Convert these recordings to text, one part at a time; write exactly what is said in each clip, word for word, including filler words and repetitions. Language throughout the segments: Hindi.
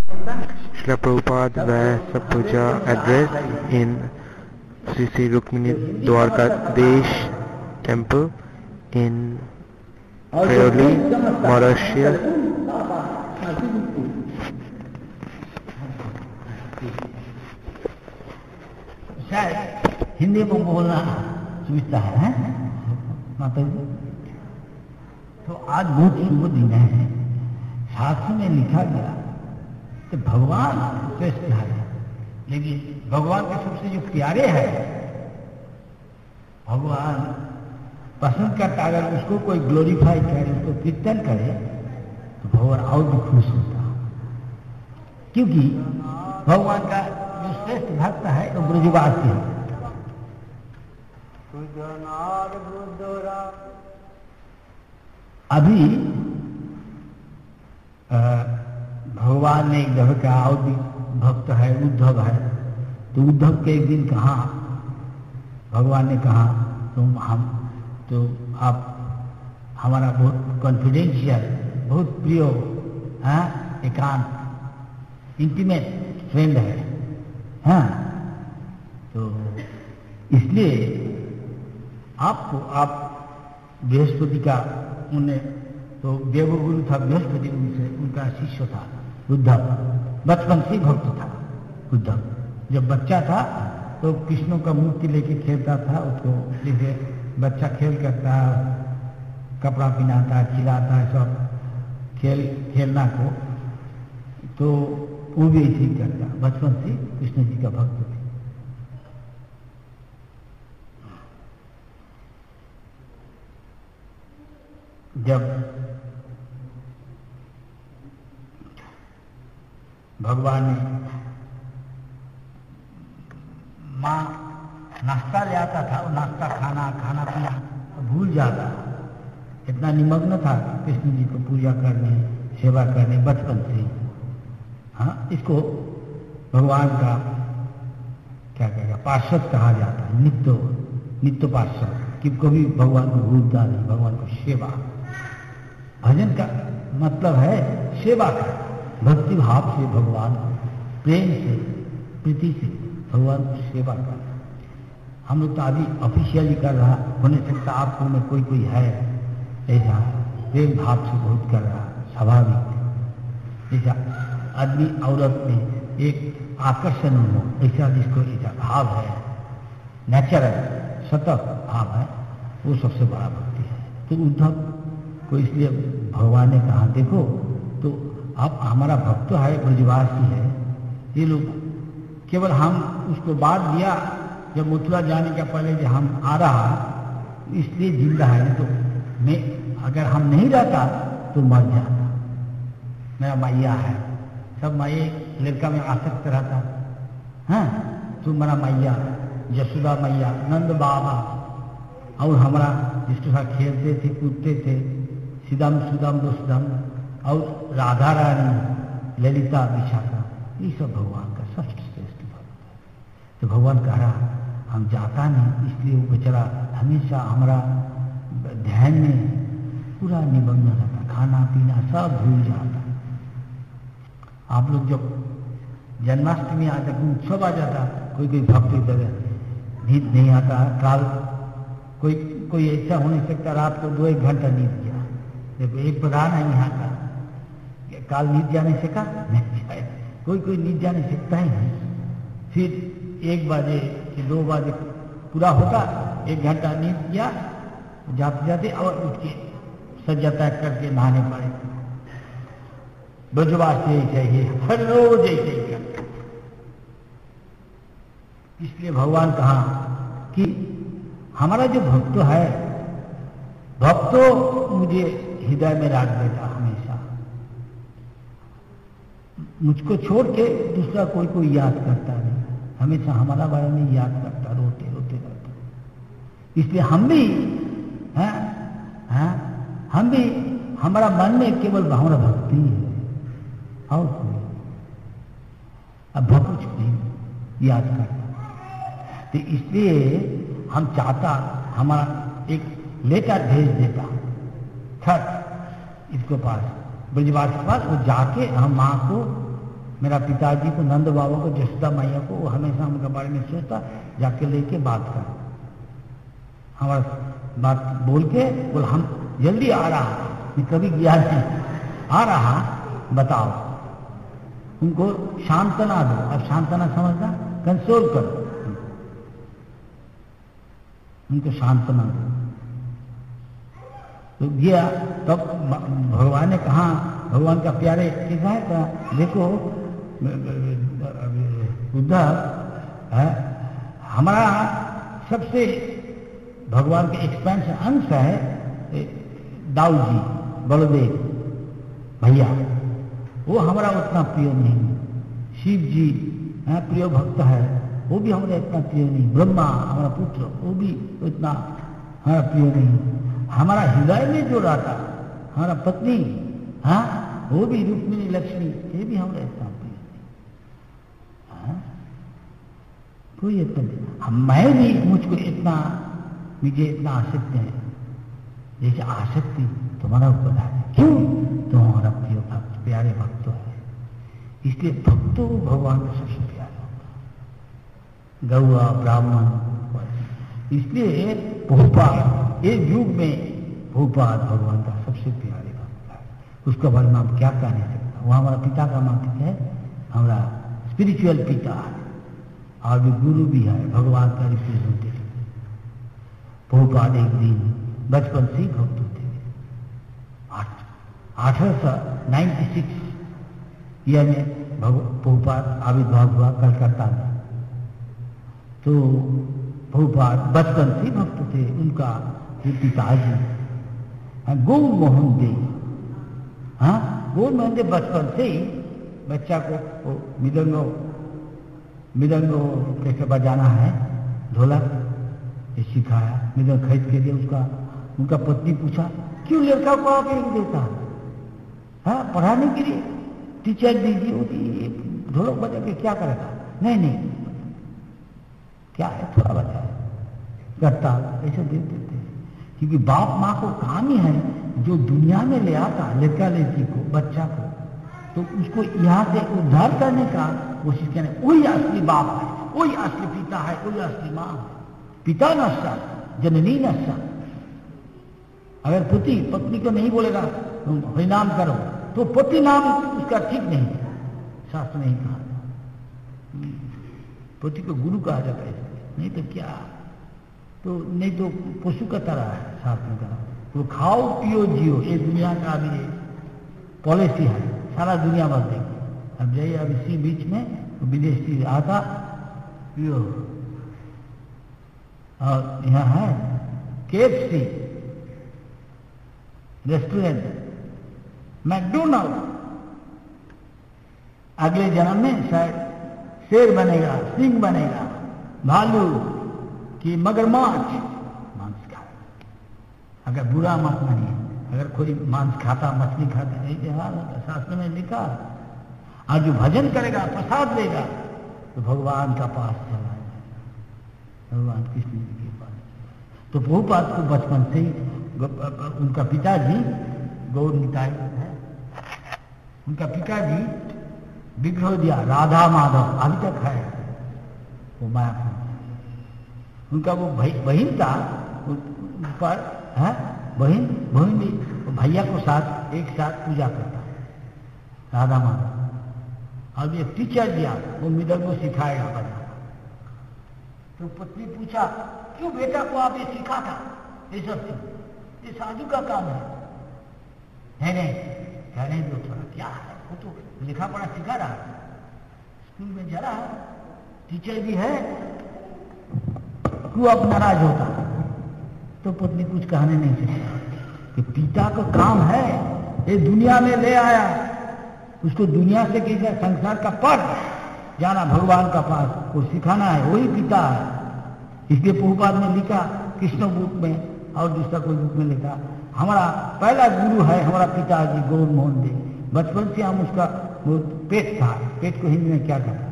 Srila Prabhupada Vyasa Puja address in Sri Sri Rukmini Dwarkadesh temple in Friuli, Mauritius. शायद हिंदी में बोलना सुविधा है माता जी। तो आज बहुत शुभ दिन है। शास्त्र में लिखा गया कि भगवान श्रेष्ठ है, लेकिन भगवान के सबसे जो प्यारे है, भगवान पसंद करता, अगर उसको कोई ग्लोरीफाई करे, उसको कीर्तन करे, तो भगवान और भी खुश होता, क्योंकि भगवान का जो श्रेष्ठ भक्त है वो ब्रजवासी है। अभी भगवान ने एक जगह का और भी भक्त है, उद्धव है, तो उद्धव के एक दिन कहा, भगवान ने कहा तुम हम तो आप हमारा बहुत कॉन्फिडेंशियल, बहुत प्रिय, हाँ, एकांत इंटीमेट फ्रेंड है, हाँ, तो इसलिए आपको, आप बृहस्पति का, उन्हें तो देवगुरु था बृहस्पति, उनसे उनका शिष्य था उद्धव, बचपन से भक्त था उद्धव। जब बच्चा था तो कृष्ण का मूर्ति लेके खेलता था, उसको जैसे बच्चा खेल करता, कपड़ा पहनाता, खिलाता, सब खेल खेलना को, तो वो भी ऐसे ही करता, बचपन से कृष्ण जी का भक्त थे। जब भगवान ने माँ नाश्ता ले आता था, वो नाश्ता खाना खाना पीना भूल जाता, इतना निमग्न था कृष्ण जी को पूजा करने, सेवा करने बचपन से। हाँ, इसको भगवान का क्या कहेगा, पार्षद कहा जाता है, नित्य नित्य पार्षद, कि कभी भगवान को भूलता नहीं, भगवान को सेवा। भजन का मतलब है सेवा का, भक्ति भाव से भगवान को, प्रेम से, प्रीति से भगवान को सेवा करना। हम लोग तो अभी ऑफिशियली कर रहा, होने सकता आपको में कोई कोई है ऐसा प्रेम भाव से बहुत कर रहा, स्वाभाविक। जैसा आदमी औरत में एक आकर्षण हो, ऐसा जिसको ऐसा भाव है, नेचुरल सतत भाव है, वो सबसे बड़ा भक्ति है। तो उद्धव को इसलिए भगवान ने कहा, देखो तो अब हमारा भक्त है, ब्रजवासी है, ये लोग केवल हम उसको बात दिया जब मथुरा जाने का पहले जब हम आ रहा, इसलिए जिंदा है, तो मैं अगर हम नहीं रहता तो मर जाता। मेरा मैया है, सब मैया लड़का में आसक्त रहता, हाँ, तो मेरा मैया, यशोदा मैया, नंद बाबा, और हमारा जिसके साथ खेलते थे, कूदते थे, सीधम सुदम दुष्दम, और राधा रानी, ललिता, विशाखा, ये सब भगवान का सबसे श्रेष्ठ भक्त है। तो भगवान कह रहा हम जाता नहीं, इसलिए वो बेचारा हमेशा हमारा ध्यान में पूरा निमग्न रहता, खाना पीना सब भूल जाता। आप लोग जब जन्माष्टमी आता, उत्सव आ जाता, कोई कोई भक्त की तरह नींद नहीं आता, काल कोई कोई ऐसा हो नहीं सकता रात को दो एक घंटा नींद गया। देखो एक प्रधान है यहाँ का, काल नींद जा नहीं सका, नहीं शायद कोई कोई नींद जा नहीं सकता ही नहीं। फिर एक बजे कि दो बजे पूरा होता, एक घंटा नींद किया, जाते जाते और उठ के सज्जा तय करके नहाने पड़े। ब्रजवास यही चाहिए, हर रोज ऐसे ही करते। इसलिए भगवान कहा कि हमारा जो भक्त है, भक्तो मुझे हृदय में रख देता हमेशा, मुझको छोड़ के दूसरा कोई कोई याद करता नहीं, हमेशा हमारा बारे में याद करता, रोते रोते करता। इसलिए हम भी हैं, हैं, हम भी, हमारा मन में केवल हमारा भक्ति है और कोई, अब भक्त नहीं याद करता। तो इसलिए हम चाहता, हमारा एक लेटर भेज देता खत इसको पास, ब्रजवास के पास, वो जाके हम माँ को मेरा पिताजी को, नंद बाबा को, जसोदा मैया को, वो हमेशा उनके बारे में सोचता, जाके लेके बात कर, हमारा बात बोल के बोल हम जल्दी आ रहा, मैं कभी गया नहीं, आ रहा, बताओ। उनको सांत्वना दो। अब सांत्वना समझना, कंसोल करो, उनको सांत्वना दो। तो गया, तब भगवान ने कहा, भगवान का प्यारे कैसा है, कहा देखो उद्धव है, हमारा सबसे भगवान के एक्सपेंशन अंश है दाऊ जी, बलदेव भैया, वो हमारा उतना प्रिय नहीं। शिव जी है प्रिय भक्त है, वो भी हमारा इतना प्रिय नहीं। ब्रह्मा हमारा पुत्र, वो भी उतना हमारा प्रिय नहीं। हमारा हृदय में जो रहता हमारा पत्नी, हाँ वो भी रुक्मिणी लक्ष्मी, ये भी हमारा इतना प्रिय नहीं। हाँ? कोई इतना नहीं, मैं भी मुझको इतना, मुझे इतना आसक्ति है, जैसे आसक्ति तुम्हारा ऊपर है। क्यों? तो हमारा प्रिय भक्त, प्यारे भक्त है, इसलिए भक्तों भगवान का सबसे प्यारा होता, गौआ ब्राह्मण। इसलिए प्रभुपाद एक युग में प्रभुपाद भगवान का सबसे प्यारे भक्त है, उसका वर्णन आप क्या कह नहीं सकता। वो हमारा पिता का नाम है, हमारा स्पिरिचुअल पिता है, और भी गुरु भी है, भगवान का रिप्रेजेंटेटिव। प्रभुपाद एक दिन बचपन से ही भक्त थे। अठारह सौ नाइन्टी सिक्स ईयर में प्रभुपाद आविर्भाव हुआ कलकत्ता में। तो प्रभुपाद बचपन से भक्त थे। उनका पिताजी गौ मोहन देव, हाँ गौ मोहन देव बचपन से ही बच्चा को मृदंगो मृदंगो कैसे बजाना है, ढोलक ये सिखाया, मृदंग खरीद के दिया। उसका उनका पत्नी पूछा क्यों लड़का को आप एक देता है, हाँ पढ़ाने के लिए टीचर दीजिए, ढोलक बजा के क्या करेगा। नहीं नहीं क्या है, थोड़ा बजा करता, ऐसे दे देते। क्योंकि बाप माँ को काम ही है जो दुनिया में ले आता लड़का लड़की को, बच्चा को, तो उसको यहाँ से उद्धार करने का कोशिश करने। वही असली बाप है, वही असली पिता है, वही असली माँ है। पिता नश्चा जननी नश्चा। अगर पति पत्नी को नहीं बोलेगा हरिनाम करो, तो पति नाम उसका ठीक नहीं है, शास्त्र नहीं कहा। पति को गुरु कहा जाता है, नहीं तो क्या, तो नहीं तो पशु का तरह है शास्त्र का। तो खाओ पियो जियो, ये दुनिया का अभी पॉलिसी है, सारा दुनिया भर देगी। अब जाइए अब इसी बीच में तो विदेशी आता पियो, और यहाँ है केएफसी रेस्टोरेंट, मैकडोनाल्ड, अगले जन्म में शायद शेर बनेगा, सिंह बनेगा, भालू कि मगरमच्छ मांस खा। अगर बुरा मत मानिए, अगर कोई मांस खाता, मछली खाता, यही हाल है, शास्त्र में लिखा। और जो भजन करेगा, प्रसाद देगा, तो भगवान का पास चला जाए, भगवान कृष्ण जी के पास। तो प्रभुपाद को बचपन से ही उनका पिताजी गौर निताई है, उनका पिताजी विग्रह दिया राधा माधव, अभी तक है वो मायापुर। उनका वो बहन था पर है, बहन बहन भी भैया को साथ एक साथ पूजा करता राधा माधव। अब एक टीचर दिया, वो मृदंग को सिखाएगा बजाना। तो पत्नी पूछा क्यों बेटा को आप ये सीखा था, ये सब ये साधु का काम है। नहीं नहीं कहने दो थोड़ा, क्या है, वो तो लिखा पढ़ा सिखा रहा, स्कूल में जा रहा है, टीचर भी है, क्यों अब नाराज होता। तो पत्नी कुछ कहने नहीं सकता कि पिता का काम है, ये दुनिया में ले आया, उसको दुनिया से कैसे संसार का पर जाना, भगवान का पास वो सिखाना है, वही पिता है। इसलिए प्रभुपाद ने लिखा कृष्ण बुक में, और दूसरा कोई बुक में लिखा, हमारा पहला गुरु है हमारा पिताजी गौर मोहन देव। बचपन से हम उसका वो पेट था, पेट को हिंदी में क्या कहते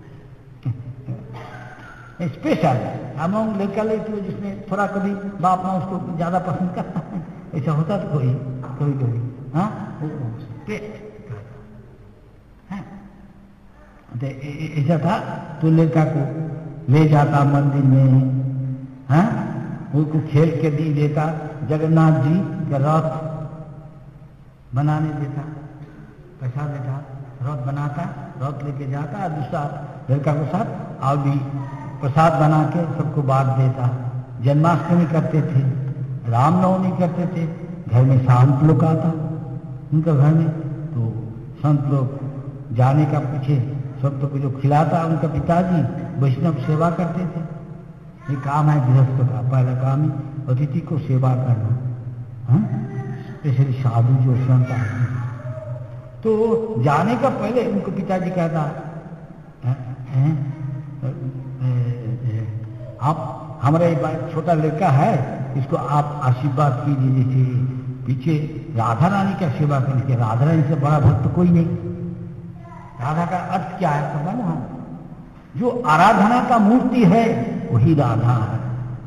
स्पेशल अमंग लड़का लड़की जिसमें थोड़ा कभी बाप माँ उसको ज्यादा पसंद करता है, ऐसा होता तो कोई कभी कभी, हाँ पेट है। तो ऐसा था तो लड़का को ले जाता मंदिर में, हाँ, उनको खेल के दी देता, जगन्नाथ जी का रथ बनाने देता, पैसा देता, रथ बनाता, रथ लेके जाता और दूसरा लड़का के साथ और भी प्रसाद बना के सबको बांट देता। जन्माष्टमी करते थे, रामनवमी करते थे, घर में संत लोग आता उनका घर में, तो संत लोग जाने का पीछे सब तो जो खिलाता उनका पिताजी वैष्णव सेवा करते थे। ये काम है गृहस्थ का, पहला काम ही अतिथि को सेवा करना, स्पेशली साधु जो संत आते हैं। तो जाने का पहले उनको पिताजी कहता है, है, आप हमारा एक छोटा लड़का है, इसको आप आशीर्वाद कीजिए, जैसे पीछे राधा रानी का सेवा करने के, राधा रानी से बड़ा भक्त कोई नहीं। राधा का अर्थ क्या है पता ना, जो आराधना का मूर्ति है वही राधा है,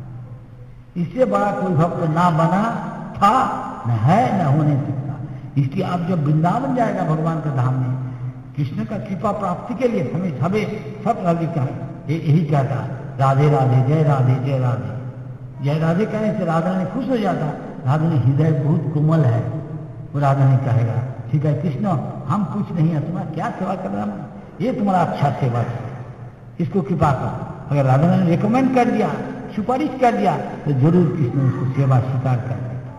इससे बड़ा कोई भक्त ना बना था, न है, न होने सकता। इसलिए आप जब वृंदावन जाएगा भगवान के धाम में, कृष्ण का कृपा प्राप्ति के लिए हमें सभी सब ललिता है यही कहता, राधे राधे, जय राधे, जय राधे, जय राधे कहने से राधा ने खुश हो जाता। राधा ने हृदय बहुत कोमल है, वो राधा ने कहेगा ठीक है कृष्ण, हम कुछ नहीं है, तुम्हारा क्या सेवा कर रहा हूं, ये तुम्हारा अच्छा सेवा है, इसको कृपा करो। अगर राधा ने रिकमेंड कर दिया, सुपारिश कर दिया, तो जरूर कृष्ण उसको सेवा स्वीकार कर देता।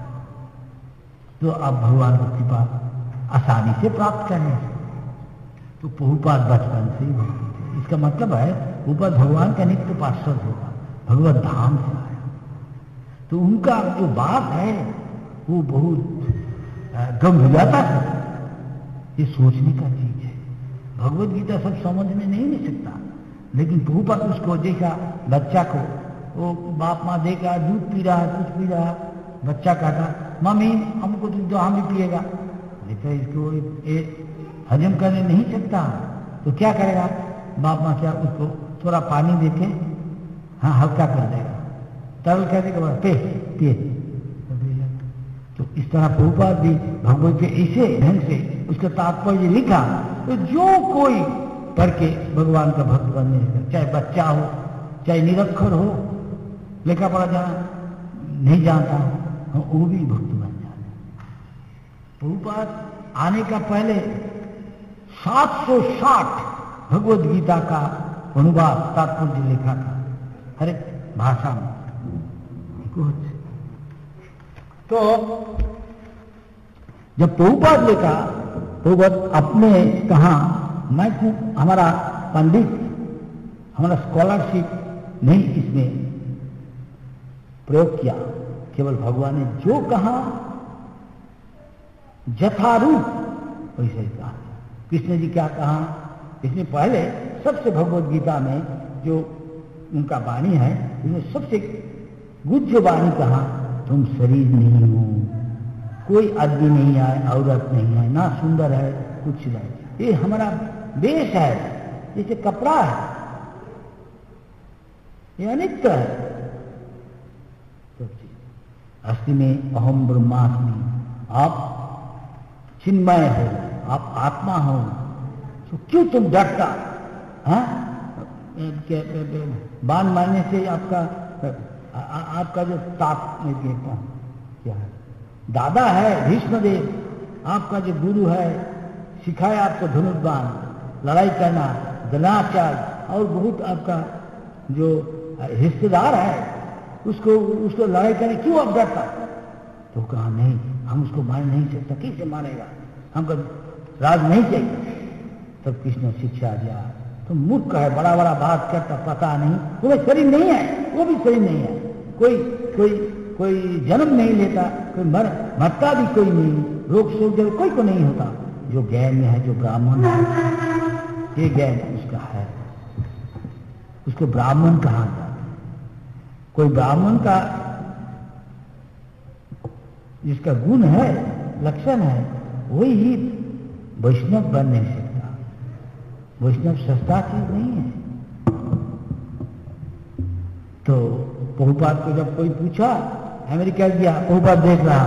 तो अब भगवान को कृपा आसानी से प्राप्त करने से, तो प्रभुपाद बचपन से ही भक्ति थे। इसका मतलब है प्रभुपाद भगवान का नित्य पार्षद होगा, भगवत धाम से आया, तो उनका जो बात है वो बहुत गंभीरता है, ये सोचने का चीज है। भगवत गीता सब समझ में नहीं ले सकता, लेकिन प्रभुपाद उसको देखा, बच्चा को वो बाप माँ देखा दूध पी रहा, कुछ पी रहा, बच्चा कहता मम्मी हमको दूध दो, हम भी पिएगा। देखा इसको ए, हजम करने नहीं सकता, तो क्या करेगा बाप माँ, क्या उसको थोड़ा पानी देके हाँ हल्का कर देगा, तरल कर देगा, पे पिए। तो इस तरह प्रभुपाद भी भगवत के ऐसे ढंग से उसका तात्पर्य लिखा, तो जो कोई पढ़ के भगवान का भक्त बनने लगा, चाहे बच्चा हो, चाहे निरक्षर हो, लेखा पढ़ा जाना नहीं जानता, वो भी भक्त बन जाता। प्रभुपाद आने का पहले सात सौ साठ भगवत गीता का अनुवाद तात्पर्य लिखा था, हर एक भाषा में। तो जब प्रभुपाद लिखा, प्रभुपाद अपने कहा मैं हमारा पंडित, हमारा स्कॉलरशिप नहीं इसमें प्रयोग किया, केवल भगवान ने जो कहा यथारूप वैसे ही कहा। कृष्ण जी क्या कहा, इसमें पहले सबसे भगवत गीता में जो उनका वाणी है, इसमें सबसे गुज्ज वाणी कहा, तुम शरीर नहीं हो, कोई आदमी नहीं है, औरत नहीं है, ना सुंदर है, कुछ नहीं, ये हमारा वेश है, जैसे कपड़ा है, ये अनित्य है। अस्थि में अहम ब्रह्मास्मि, आप चिन्मय हो, आप आत्मा हो, तो क्यों तुम डरता? हाँ, बाण मारने से आपका आ, आपका जो ताप में देखता हूं क्या है, दादा है भीष्मदेव, आपका जो गुरु है, सिखाया आपको धनुर्बाण, लड़ाई करना, गलाचार, और बहुत आपका जो हिस्सेदार है उसको उसको लड़ाई करने क्यों आप डरता? तो कहा नहीं, हम उसको मार नहीं सकता, कैसे मारेगा, हमको राज नहीं चाहिए। तब कृष्ण शिक्षा दिया, तो मूर्ख है, बड़ा बड़ा बात करता, पता नहीं, तुम्हें शरीर नहीं है, वो भी शरीर नहीं है, कोई कोई कोई जन्म नहीं लेता, कोई मर मरता भी कोई नहीं, रोग शोक जब कोई को नहीं होता, जो ज्ञान में है, जो ब्राह्मण है, ये ज्ञान उसका है, उसको ब्राह्मण कहा जाता। कोई ब्राह्मण का जिसका गुण है, लक्षण है, वही ही वैष्णव बन नहीं सकता। वैष्णव सस्ता चीज नहीं है। तो प्रभुपाद को जब कोई पूछा, अमेरिका गया, प्रभुपाद देख रहा,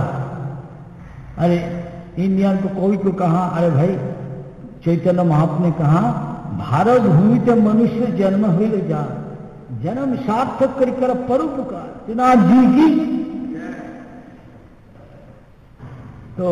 अरे इंडियन को कोई को कहा, अरे भाई चैतन्य महाप्रभु ने कहा भारत भूमि ते मनुष्य जन्म हुई जा, जन्म सार्थक कर कर परोपकार त्रिनाथ जी की। तो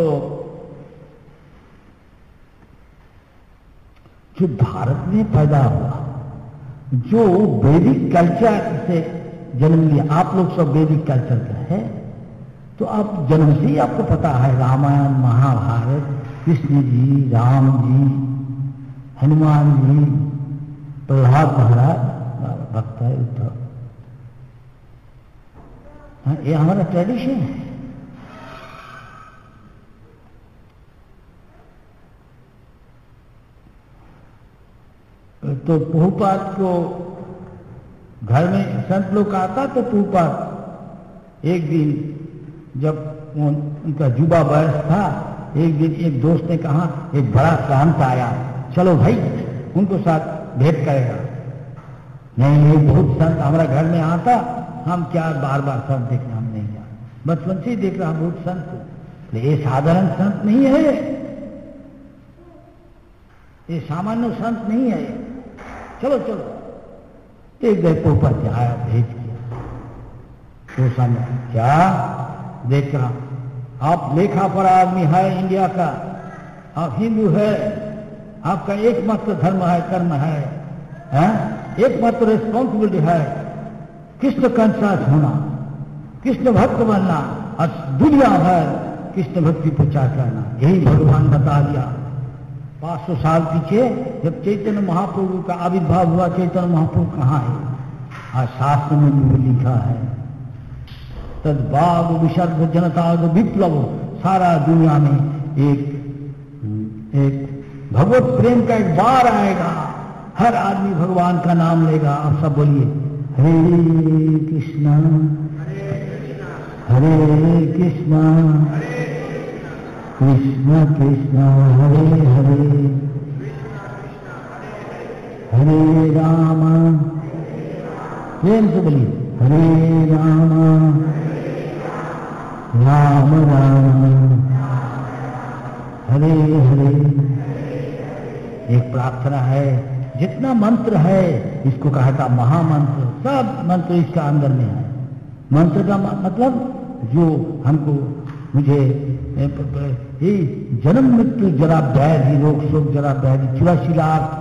जो भारत में पैदा हुआ, जो वैदिक कल्चर से जन्म लिया, आप लोग सब वैदिक कल्चर का है, तो आप जन्म से ही आपको पता है रामायण महाभारत, कृष्ण जी, राम जी, हनुमान जी, प्रहलाद महाराज भक्त है उद्धव। हाँ, ये हमारा ट्रेडिशन है। तो प्रभुपाद को घर में संत लोग आता, तो प्रभुपाद एक दिन जब उनका युवा वयस था, एक दिन एक दोस्त ने कहा एक बड़ा संत आया, चलो भाई उनको साथ भेंट करेगा। नहीं नहीं, बहुत संत हमारा घर में आता, हम क्या बार बार संत देखना, हम नहीं जा, बचपन से ही देख रहा बहुत संत, ये साधारण संत नहीं है, ये सामान्य संत नहीं है, चलो चलो। एक दिन पोपा से आया, भेज किया, तो समझ क्या देख रहा, आप लेखा पर आदमी है इंडिया का, आप हिंदू है, आपका एकमात्र धर्म है, कर्म है, है? एकमात्र रिस्पॉन्सिबिलिटी है कृष्ण कंसास होना, कृष्ण भक्त बनना, और दुनिया भर कृष्ण भक्ति प्रचार करना, यही भगवान बता दिया। पांच सौ साल पीछे जब चैतन्य महाप्रभु का आविर्भाव हुआ, चैतन्य महाप्रभु कहाँ है? आज शास्त्र में भी लिखा है, तद्भाव विसर्ग जनता विप्लव, सारा दुनिया में एक एक भगवत प्रेम का एक बार आएगा, हर आदमी भगवान का नाम लेगा। आप सब बोलिए हरे कृष्णा हरे कृष्णा कृष्ण कृष्ण हरे हरे हरे राम, प्रेम से बोलिए हरे राम राम राम हरे हरे। एक प्रार्थना है, जितना मंत्र है इसको कहा था महामंत्र, सब मंत्र इसका अंदर में है। मंत्र का मतलब जो हमको मुझे ये जन्म मृत्यु जरा व्याधि रोग शोक जरा व्याधि चौरासी लाख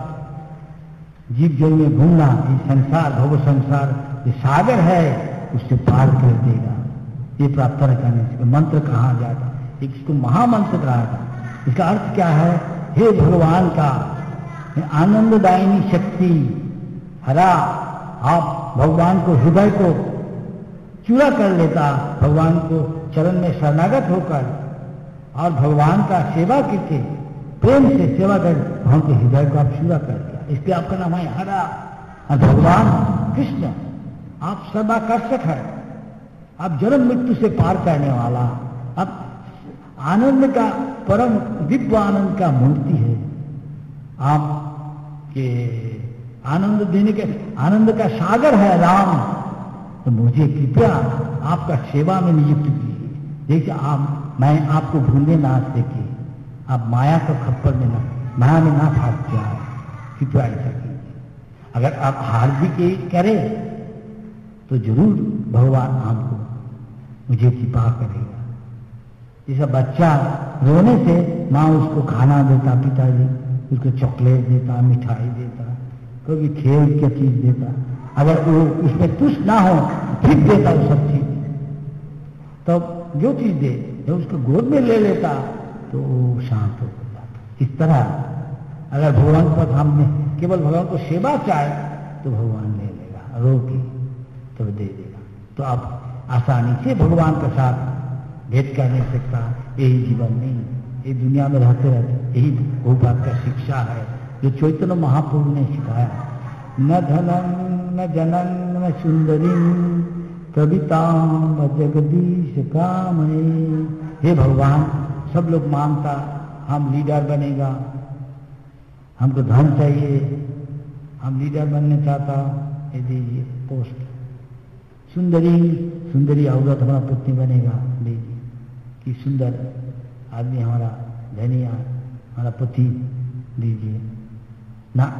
जीव जल में घूमना, ये संसार भव संसार ये सागर है, उससे पार कर देगा। ये प्रार्थना करने से मंत्र कहा जाता, इसको महामंत्र कहा था। इसका अर्थ क्या है? हे भगवान का आनंददायिनी शक्ति हरा, आप भगवान को हृदय को चूरा कर लेता, भगवान को चरण में शरणागत होकर और भगवान का सेवा करके प्रेम से सेवा कर भगवान के हृदय को आप चूरा कर दिया, इसलिए आपका नाम है हरा। और भगवान कृष्ण आप सर्वाकर्षक है, आप जन्म मृत्यु से पार करने वाला, आप आनंद का परम दिव्य आनंद का मूर्ति है। आप के आनंद देने के आनंद का सागर है राम, तो मुझे कृपया आपका सेवा में नियुक्त कीजिए। देखिए आप, मैं आपको भूलने ना सके, आप माया के खप्पर में ना माया में ना फंस जाए, कृपया ऐसा कीजिए। अगर आप हार्दिक करें तो जरूर भगवान आपको मुझे कृपा करेगा। जैसा बच्चा रोने से माँ उसको खाना देता, पिताजी उसको चॉकलेट देता, मिठाई देता, कभी खेल की चीज देता, अगर वो उसमें तुष्ट ना हो ठीक देता वो सब चीज, तो जो चीज दे जब उसको गोद में ले लेता तो वो शांत हो जाता। इस तरह अगर भगवान पर हमने केवल भगवान को सेवा चाहे तो भगवान ले लेगा, रोके तो दे देगा। तो आप आसानी से भगवान के साथ भेंट कर नहीं सकता, यही जीवन नहीं, ये दुनिया में रहते रहते यही वो बात का शिक्षा है जो चैतन्य महाप्रभु ने सिखाया। न धनम न जनन न सुंदरी कविताम जगदीश काम। हे भगवान, सब लोग मांगता हम लीडर बनेगा, हमको धन चाहिए, हम लीडर बनने चाहता, ये दीजिए पोस्ट। सुंदरी सुंदरी औरत हमारा पत्नी बनेगा, दीजिए कि सुंदर आदमी हमारा धनिया हमारा पति दीजिए ना,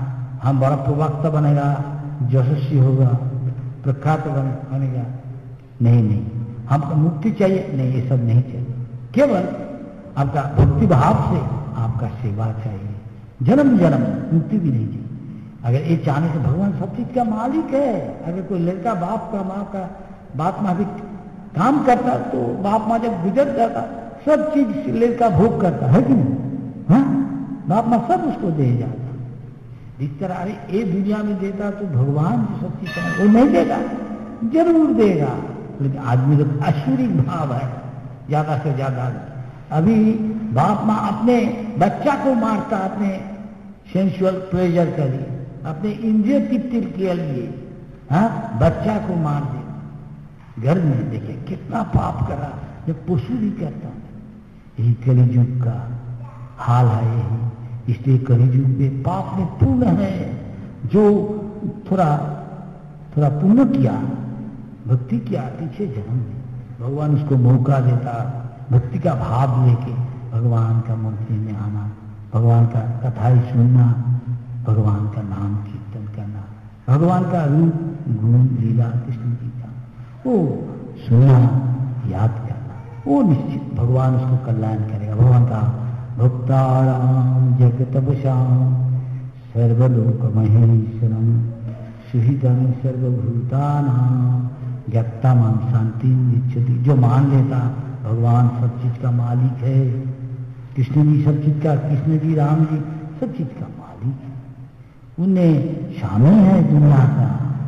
हम बड़ा प्रवक्ता बनेगा, यशस्वी होगा, प्रख्यात बनेगा। नहीं नहीं, हमको मुक्ति चाहिए, नहीं ये सब नहीं चाहिए। केवल आपका भक्ति भाव से आपका सेवा चाहिए, जन्म जन्म मुक्ति भी नहीं चाहिए। अगर ये चाहने से भगवान सब चीज का मालिक है। अगर कोई लड़का बाप का माँ का बाप माँ भी काम करता तो बाप माँ जब गुजर जाता सब चीज लड़का भोग करता है कि नहीं? हाँ, बाप माँ सब उसको दे जाता। इस तरह अरे ये दुनिया में देता तो भगवान जो सब चीज वो नहीं देगा, जरूर देगा। लेकिन आदमी लोग आसुरी भाव है ज्यादा से ज्यादा। अभी बाप माँ अपने बच्चा को मारता अपने सेंसुअल प्लेजर के लिए, अपने इंद्रिय तृप्ति के लिए। हाँ, बच्चा को मार दे। घर में देखिए कितना पाप करा, जब पशु भी करता। यही कलियुग का हाल है यही। इसलिए कलियुग में पाप में पूर्ण है। जो थोड़ा थोड़ा पुण्य किया, भक्ति किया पीछे जन्म में, भगवान उसको मौका देता भक्ति का भाव लेके भगवान का मंदिर में आना, भगवान का कथाएं सुनना, भगवान का नाम कीर्तन करना, भगवान का रूप गुण लीला कृष्ण जी का वो सुनना, याद करना, वो निश्चित भगवान उसको कल्याण करेगा। भगवान का भक्ताराम जगतपशाम सर्वलोक महेश्वरम सुहृदम सर्वभूतानां ज्ञाता मां शांति निच्छति। जो मान लेता भगवान सब चीज का मालिक है, कृष्ण जी सब चीज का, कृष्ण जी राम जी सब चीज का मालिक है, उन्हें शामिल है दुनिया का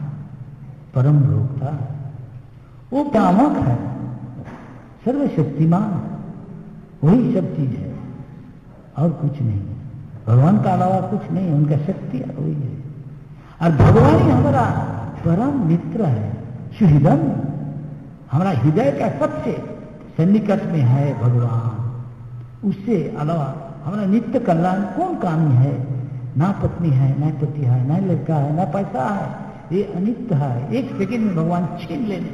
परम भोक्ता, वो पावक है, सर्वशक्तिमान, वही सब चीज है और कुछ नहीं। भगवान का अलावा कुछ नहीं, उनका शक्ति वही है। और भगवान ही हमारा परम मित्र है, सुहृदम, हमारा हृदय का सबसे सन्निकट में है भगवान। उससे अलावा हमारा नित्य कल्याण कौन कामी है? ना पत्नी है, ना पति है, ना लड़का है, ना पैसा है, ये अनित्य है, एक सेकंड में भगवान छीन लेने।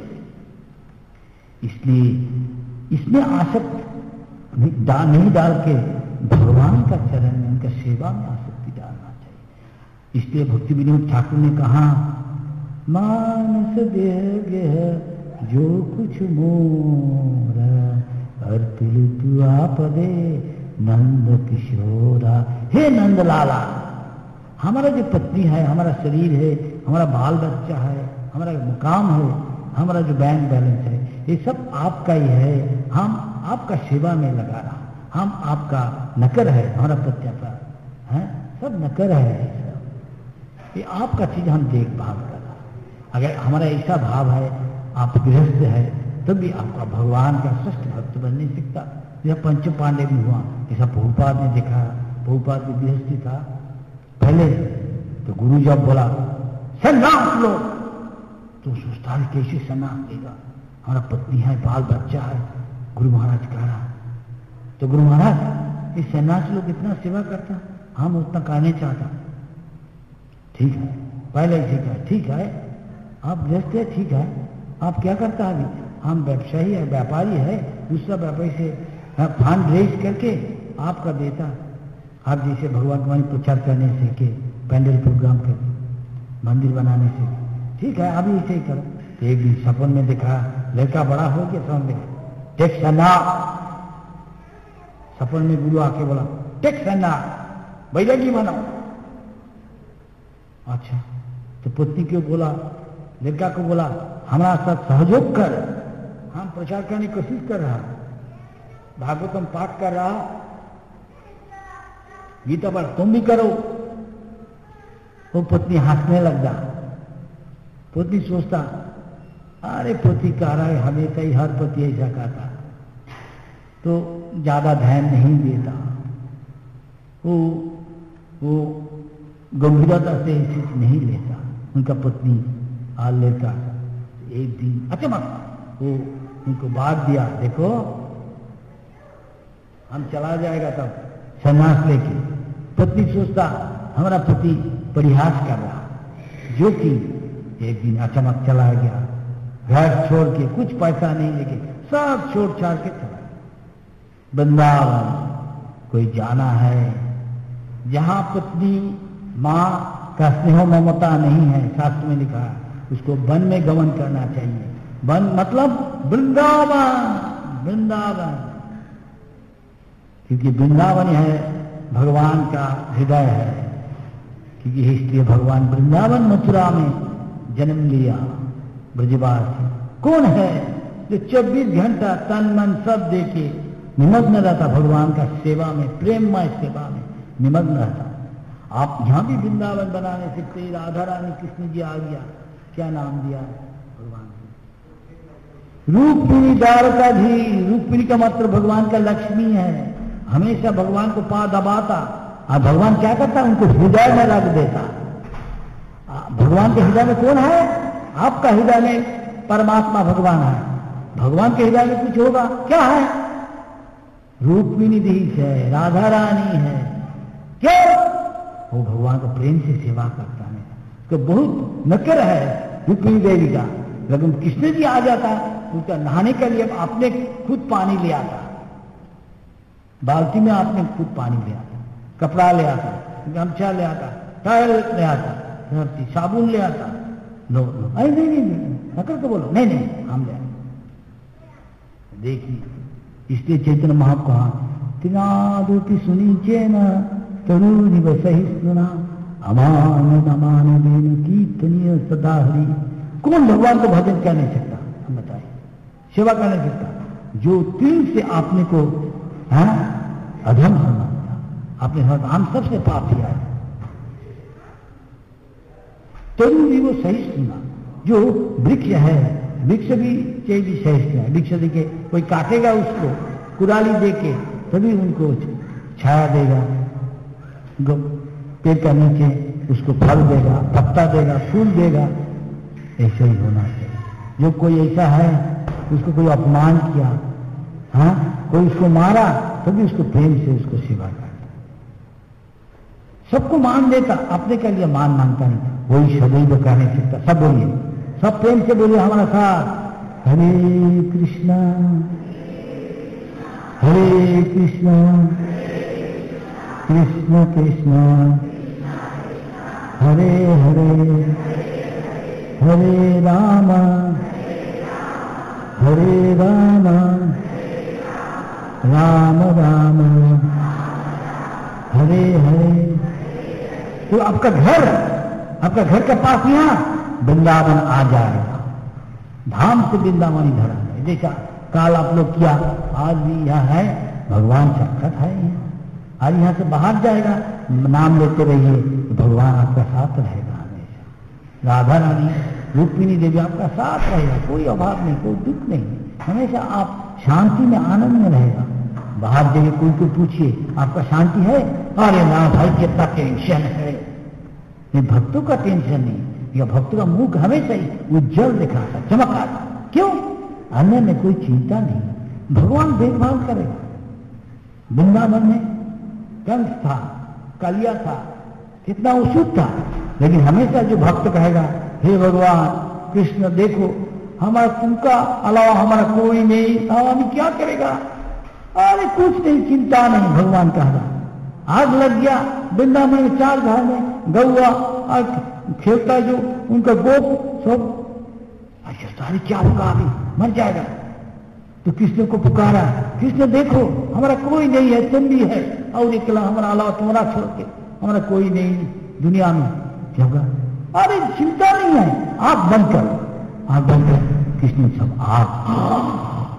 इसलिए इसमें आसक्त नहीं डाल के भगवान का चरण में, उनका सेवा में आसक्ति डालना चाहिए। इसलिए भक्ति विनोद ठाकुर ने कहा, मानस देह गेह जो कुछ मोरा अर्पिल तू आपदे नंद किशोरा। हे नंद लाला, हमारा जो पत्नी है, हमारा शरीर है, हमारा बाल बच्चा है, हमारा मुकाम है, हमारा जो बैंक बैलेंस है, ये सब आपका ही है। हम आपका सेवा में लगा रहा, हम आपका नकर है, हमारा प्रत्यापा है, सब नकर है, सब ये आपका चीज हम देखभाल कर रहा। अगर हमारा ऐसा भाव है, आप गृहस्थ है, तब भी आपका भगवान का श्रेष्ठ भक्त बन नहीं सकता। यह पंच पांडे भी हुआ, ऐसा प्रभुपाद ने देखा। प्रभुपाद भी गृहस्थी था पहले, तो गुरु जब बोला सन्यास लो, तो सोचता है कैसे सन्यास देगा, हमारा पत्नी है, बाल बच्चा है। गुरु महाराज कह रहा, तो गुरु महाराज इस सन्यास लोग इतना सेवा करता, हम उतना करने चाहता। ठीक है, पहले ही ठीक है, ठीक है आप गृहस्थ है, ठीक है, आप क्या करता है? अभी हम व्यवसायी है, व्यापारी है, दूसरा व्यापारी से फंड रेज करके आपका देता। आप जैसे भगवान का प्रचार करने से के पैंडल प्रोग्राम करके मंदिर बनाने से, ठीक है अभी ऐसे ही करो। तो एक दिन सपन में देखा, लड़का बड़ा हो गया, समझ में टेक सन्ना। सपन में गुरु आके बोला टेक सन्ना, बैरागी बनाओ। अच्छा, तो पत्नी क्यों बोला, लड़का को बोला हमारा साथ सहयोग कर, हम प्रचार करने की कोशिश कर रहा, भागवतम पाठ कर रहा, गीता पर तुम भी करो। वो पत्नी हंसने लग जा। पत्नी सोचता, अरे पति कह रहा है, हमेशा ही हर पति ऐसा कहता, तो ज्यादा ध्यान नहीं देता, वो वो गंभीरता से इसे नहीं लेता उनका पत्नी हाल लेता। एक दिन अचानक वो उनको बात दिया, देखो हम चला जाएगा तब सन्यास लेके। पत्नी सोचता हमारा पति परिहास कर रहा, जो कि एक दिन अचानक चला गया, घर छोड़ के, कुछ पैसा नहीं लेके, सब छोड़ छाड़ के चला गया वृंदावन। कोई जाना है जहां पत्नी मां का स्नेह ममता नहीं है, शास्त्र में लिखा है, उसको वन में गमन करना चाहिए। वन मतलब वृंदावन, वृंदावन, क्योंकि वृंदावन है भगवान का हृदय है, क्योंकि इसलिए भगवान वृंदावन मथुरा में जन्म लिया। ब्रजवासी कौन है जो चौबीस घंटा तन मन सब देके निमग्न रहता भगवान का सेवा में, प्रेममय सेवा में निमग्न रहता। आप यहां भी वृंदावन बनाने सकते, राधा रानी कृष्ण जी आ गया, क्या नाम दिया भगवान को? रूपमिनी द्वारकाधीश। रूपमिनी का मतलब भगवान का लक्ष्मी है, हमेशा भगवान को पा दबाता। और भगवान क्या करता? उनको हृदय में रख देता। भगवान के हृदय में कौन है? आपका हृदय में परमात्मा भगवान है। भगवान के हृदय में कुछ होगा, क्या है? रूपमिनी धीश है, राधा रानी है। क्यों? वो भगवान को प्रेम से सेवा करता है। तो बहुत नकर है रुक्मिणी देवी का, लेकिन कृष्ण जी आ जाता उसका नहाने के लिए आपने खुद पानी ले आता, बाल्टी में आपने खुद पानी ले आता, कपड़ा ले आता, गमछा ले आता, टायल ले आता, साबुन ले आता। लो लो अरे नहीं नहीं नहीं नकर को बोलो, नहीं नहीं हम ले। देखिए इसलिए चैतन्य महाप्रभु तिनादुति सुनीचे न तरुनिव सहिष्णुना अमान अमान देन कीर्तनीय सदा हरि। कौन भगवान को भजन कर नहीं सकता? हम बताए, सेवा कर नहीं सकता। जो तिल से आपने को है अधम समझता, आपने हम सबसे पापी आए। तरुनिव सहिष्णुना, जो वृक्ष है, वृक्ष भी चाहिए सहिष्णु है। वृक्ष देके कोई काटेगा उसको कुदाली देके तभी उनको छाया देगा, पेड़ का नीचे उसको फल देगा, पत्ता देगा, फूल देगा। ऐसे ही होना चाहिए। जो कोई ऐसा है उसको कोई अपमान किया, हाँ कोई उसको मारा, तभी उसको प्रेम से उसको सेवा करता। सबको मान देता, अपने के लिए मान मांगता नहीं, वही सदैव कह नहीं सकता। सब बोलिए, सब प्रेम से बोलिए हमारा साथ। हरे कृष्णा हरे कृष्णा कृष्ण कृष्ण हरे हरे हरे राम हरे राम राम राम हरे हरे। तो आपका घर, आपका घर के पास यहाँ वृंदावन आ जाएगा। धाम से वृंदावन इधर आ जाए। जैसा काल आप लोग किया, आज भी यहाँ है, भगवान साक्षात है यहाँ। आज यहाँ से बाहर जाएगा, नाम लेते रहिए, तो भगवान आपका साथ रहेगा हमेशा। राधा रानी रुक्मिणी देवी आपका साथ रहेगा, कोई अभाव नहीं, कोई दुख नहीं, हमेशा आप शांति में आनंद में रहेगा। बाहर जगह कोई को पूछिए आपका शांति है? अरे ना भाई कितना टेंशन है। ये भक्तों का टेंशन नहीं, यह भक्तों का मुख हमेशा ही उज्जवल दिखाता, चमकाता। क्यों? अन्य में कोई चिंता नहीं, भगवान देखभाल करेगा। वृंदावन में कंस था, कलिया था, कितना उत्सुक था, लेकिन हमेशा जो भक्त कहेगा हे भगवान कृष्ण देखो हमारा तुमका अलावा हमारा कोई नहीं, हम क्या करेगा? अरे कुछ नहीं, चिंता नहीं, भगवान कह रहा। आग लग गया वृंदावन में, चार घर में गौआ और खेलता जो उनका गोप सब, अच्छा सारी क्या होगा, अभी मर जाएगा। तो कृष्ण को पुकारा, कृष्ण देखो हमारा कोई नहीं है, तुम भी है, और निकला हमारा अलावा तुम्हारा छोड़ के हमारा कोई नहीं दुनिया में। क्या होगा? अरे चिंता नहीं है, आग बंद कर, आग बंद कर। कृष्ण सब आग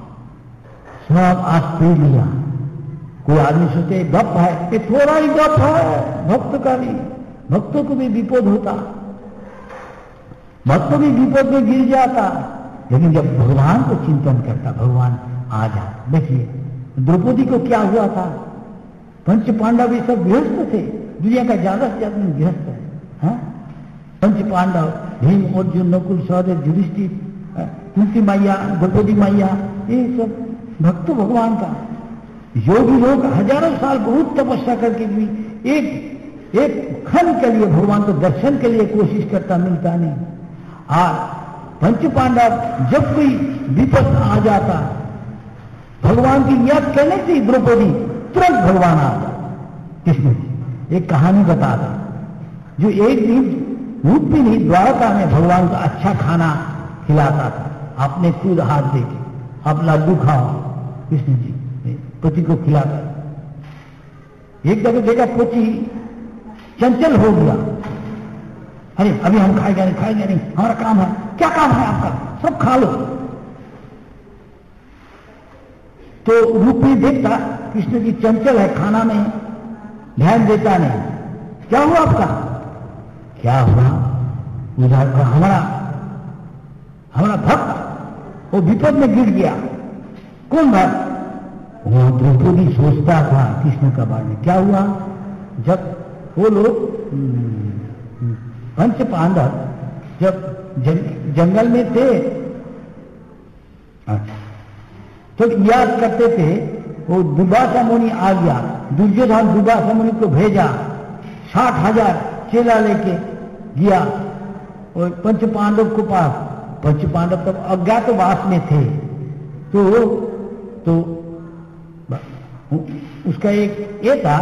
सब आग पी लिया। कोई आदमी सोचे गप है, ये थोड़ा ही गप है, भक्त का भी, भक्तों को भी विपद होता, भक्तों भी विपद में गिर जाता। लेकिन जब भगवान को चिंतन करता, भगवान आ जाता। देखिए द्रौपदी को क्या हुआ था, पंच पांडव भी सब गृहस्थ थे, दुनिया का ज्यादा से ज्यादा गृहस्थ है, हाँ? पंच पांडव भीम, अर्जुन, नकुल, सहदेव, युधिष्ठिर, कुंती मैया, द्रौपदी मैया, ये सब भक्त भगवान का। योगी लोग हजारों साल बहुत तपस्या करके भी एक एक क्षण के लिए भगवान को दर्शन के लिए कोशिश करता, मिलता नहीं। और पंच पांडव जब कोई विपद आ जाता, भगवान की याद करने से द्रौपदी तुरंत भगवान आ जाता। कृष्ण एक कहानी बताता, जो एक दिन रुक्मिणी द्वारका में भगवान को अच्छा खाना खिलाता था, आपने खुद हाथ देके आप लड्डू खाओ, कृष्ण जी पति को खिलाता। एक जगह देखा पति चंचल हो गया, अरे अभी हम खाएंगे नहीं, खाएंगे नहीं, हमारा काम है। क्या काम है आपका? सब खा लो। तो रुक्मिणी देखता कृष्ण जी चंचल है, खाना में ध्यान देता नहीं। क्या हुआ आपका? क्या हुआ? उधर का हमारा हमारा भक्त वो विपद में गिर गया। कौन भक्त? वो द्रौपदी सोचता था कृष्ण का बारे में। क्या हुआ? जब वो लोग पंच पांडव जब जंग, जंगल में थे, अच्छा, तो याद करते थे, वो दुर्वासा मुनि आ गया, दुर्योधन दुर्वासा मुनि को भेजा, साठ हजार चेला लेके गया और पंच पांडव को पास। पंच पांडव तब अज्ञातवास में थे, तो तो उसका एक ये था,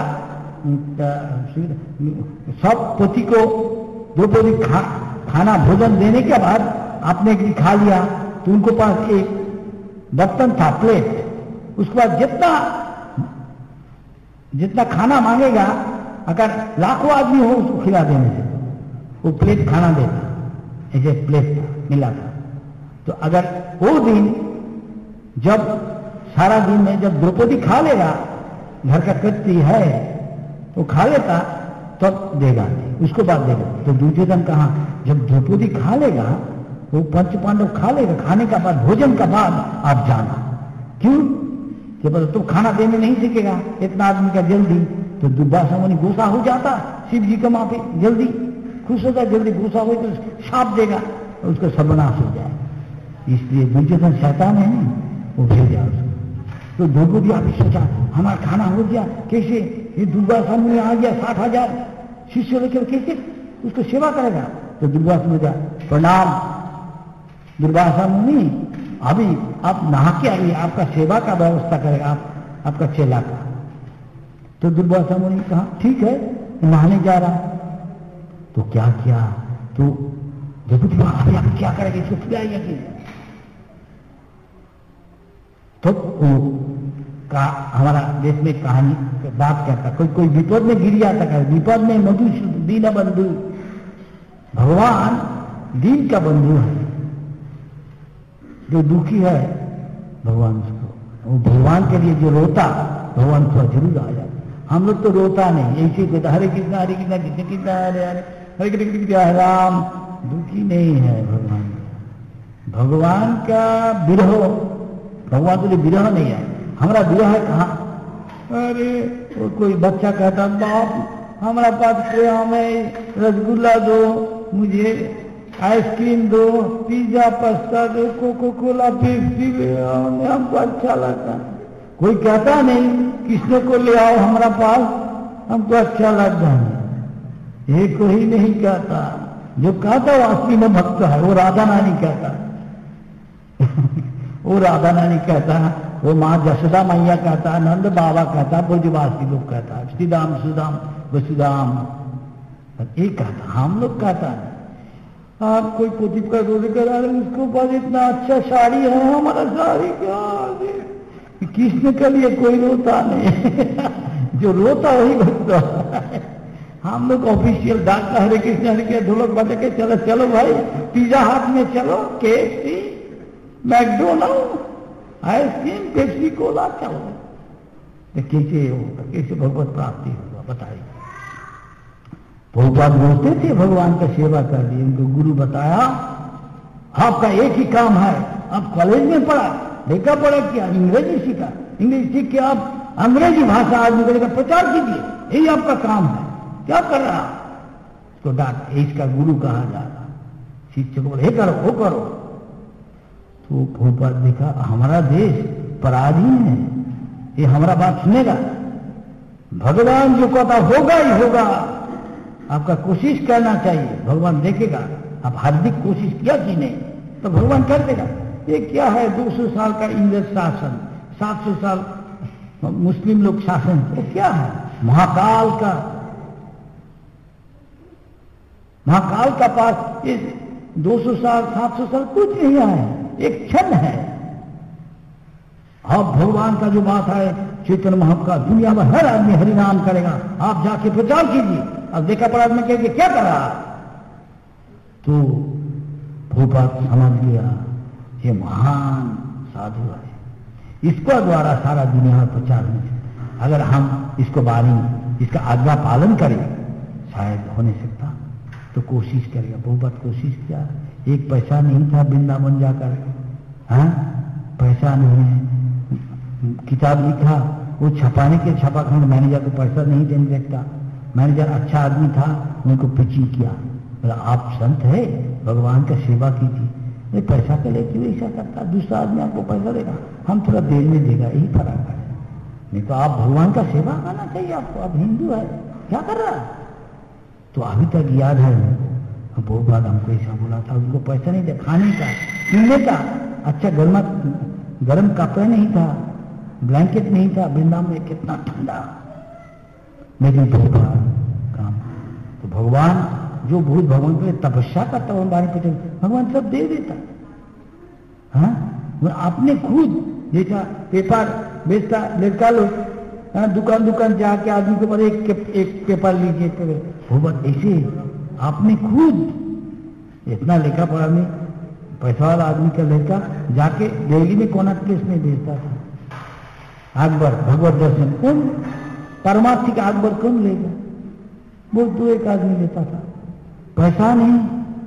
सब पति को द्रौपदी खा खाना भोजन देने के बाद आपने खा लिया, तो उनको पास एक बर्तन था, प्लेट। उसके बाद जितना जितना खाना मांगेगा, अगर लाखों आदमी हो उसको खिला देने से वो प्लेट खाना देता, ऐसे प्लेट मिला था। तो अगर वो दिन जब सारा दिन में जब द्रौपदी खा लेगा, घर का कृत्य है तो खा लेता, तब तो देगा, उसको बाद देगा। तो दुर्योधन कहा जब द्रौपदी खा लेगा, वो पंच पांडव खा लेगा, खाने का बाद भोजन का बाद आप जाना। क्यों? कि बस तुम खाना देने नहीं सीखेगा इतना आदमी का जल्दी, तो दुर्वासा मुनि गुस्सा हो जाता शिव जी का माफी, जल्दी खुश होता, जल्दी गुस्सा हो तो शाप देगा, उसका सर्वनाश हो जाए। इसलिए दुर्योधन शैतान है, वो भेजा उसको। तो द्रौपदी आप सोचा हमारा खाना हो गया, कैसे ये दुर्वासा मुनि आ गया, साठ हजार शिष्य लेकर कैसे उसको सेवा करेगा? तो दुर्वासा मुनि प्रणाम दुर्वासा मुनि, अभी आप नहा के आइए, आपका सेवा का व्यवस्था करेगा, आप आपका चेला का। तो दुर्वासा मुनि कहा ठीक है, नहाने जा रहा। तो क्या किया? तो द्रौपदी अभी आप क्या करेंगे, इसको खिलाइए कि? तो का हमारा देश में कहानी बात करता, कोई कोई विपद में गिर जाता है, विपद में मधु दीन बंधु, भगवान दीन का बंधु है। जो दुखी है भगवान उसको, वो भगवान के लिए जो रोता भगवान को जरूर आ जाता। हम लोग तो रोता नहीं, ऐसे कहता हरे कृष्णा हरे कृष्णा कृष्ण कृष्णा हरे हरे हरे कृष्ण कृष्ण राम। दुखी नहीं है भगवान। भगवान का विरह, भगवान के लिए विरह नहीं है। हमारा विरह है कहाँ? अरे वो कोई बच्चा कहता बाप हमारा पास कोई हमें रसगुल्ला दो, मुझे आइसक्रीम दो, पिज्जा पास्ता दो, कोको कोला पेप्सी ले आओ, हमको अच्छा लगता। कोई कहता नहीं कृष्ण को ले आओ हमारा पास, हमको अच्छा लगता है। ये कोई नहीं कहता। जो कहता वो असली में भक्त है, वो राधा नानी कहता वो राधा नानी कहता, वो माँ जशोदा मैया कहता, नंद बाबा कहता, ब्रजवासी लोग कहता, श्रीदाम सुदाम वसुदाम ये कहता। हम लोग कहता है आप कोई पोती का रोज करा रहे, उसके पास इतना अच्छा साड़ी है, हमारा साड़ी क्या? कृष्ण के लिए कोई रोता नहीं जो रोता वही भक्त। हम लोग ऑफिशियल डाकता हरे कृष्ण हरे कृष्ण ढोलक बजा के चलो चलो भाई, पिज्जा हाट में चलो, KFC McDonald ice cream Pepsi cola चलो। तो कैसे होगा, कैसे भगवत प्राप्ति होगा बताइए? प्रभुपाद बोलते थे भगवान का सेवा कर दी, उनको गुरु बताया आपका एक ही काम है, आप कॉलेज में पढ़ा देखा पढ़ा किया, अंग्रेजी सीखा, इंग्लिश सीख के आप अंग्रेजी भाषा आदमी का प्रचार कीजिए, यही आपका काम है। क्या कर रहा? तो डांट, इसका गुरु कहा जा रहा। शिक्षक बोले हे करो वो करो। तो प्रभुपाद देखा हमारा देश पराधीन है, ये हमारा बात सुनेगा? भगवान जो कहता होगा ही होगा, आपका कोशिश करना चाहिए, भगवान देखेगा। आप हार्दिक कोशिश किया कि नहीं तो भगवान कर देगा। ये क्या है दो सौ साल का इंग्रज शासन, सात सौ साल मुस्लिम लोग शासन, वो क्या है? महाकाल का महाकाल का पास इस दो सौ साल सात सौ साल कुछ नहीं है, एक क्षण है। अब भगवान का जो बात है चैतन्य महाप्रभु का, दुनिया में हर आदमी हरि नाम करेगा, आप जाके प्रचार कीजिए। अब देखा पड़ा आदमी कहेंगे क्या करा, तो भोपाल समझ गया ये महान साधु है, इसको द्वारा सारा दुनिया में प्रचार नहीं सकता। अगर हम इसको बारी इसका आज्ञा पालन करें शायद हो नहीं सकता, तो कोशिश करेगा। बहुत कोशिश किया, एक पैसा नहीं था वृंदावन जाकर, हाँ पैसा नहीं है, किताब लिखा, वो छपाने के छपाखंड मैनेजर को पैसा नहीं देने सकता। मैनेजर अच्छा आदमी था, उनको पिचिंग किया, बोला आप संत है, भगवान का सेवा कीजिए। नहीं पैसा के लिए क्यों ऐसा करता, दूसरा आदमी आपको पैसा देगा, हम थोड़ा देर में देगा, यही फर्क है। नहीं तो आप भगवान का सेवा करना चाहिए आपको, आप हिंदू है, क्या कर रहा है। तो अभी तक याद है, बहुत बार हमको ऐसा बोला था, उनको पैसा नहीं था खाने का पीने का, अच्छा गर्मा गर्म कपड़ा नहीं था, ब्लैंकेट नहीं था, वृंदावन में कितना ठंडा, लेकिन भगवान काम। तो भगवान जो भूत भगवान के लिए तपस्या करता है बारे पे भगवान सब दे देता। हाँ आपने खुद देखा, पेपर बेचता लड़का लोग, दुकान दुकान जाके आदमी के ऊपर एक एक पेपर लीजिए, भगवान ऐसे आपने खुद इतना लेखा पढ़ा में पैसा वाला आदमी का लड़का जाके दिल्ली में कोना प्लेस में बेचता था। अकबर भगवत दर्शन कौन, परमार्थिक अकबर कौन लेगा, वो दो एक आदमी लेता था, पैसा नहीं,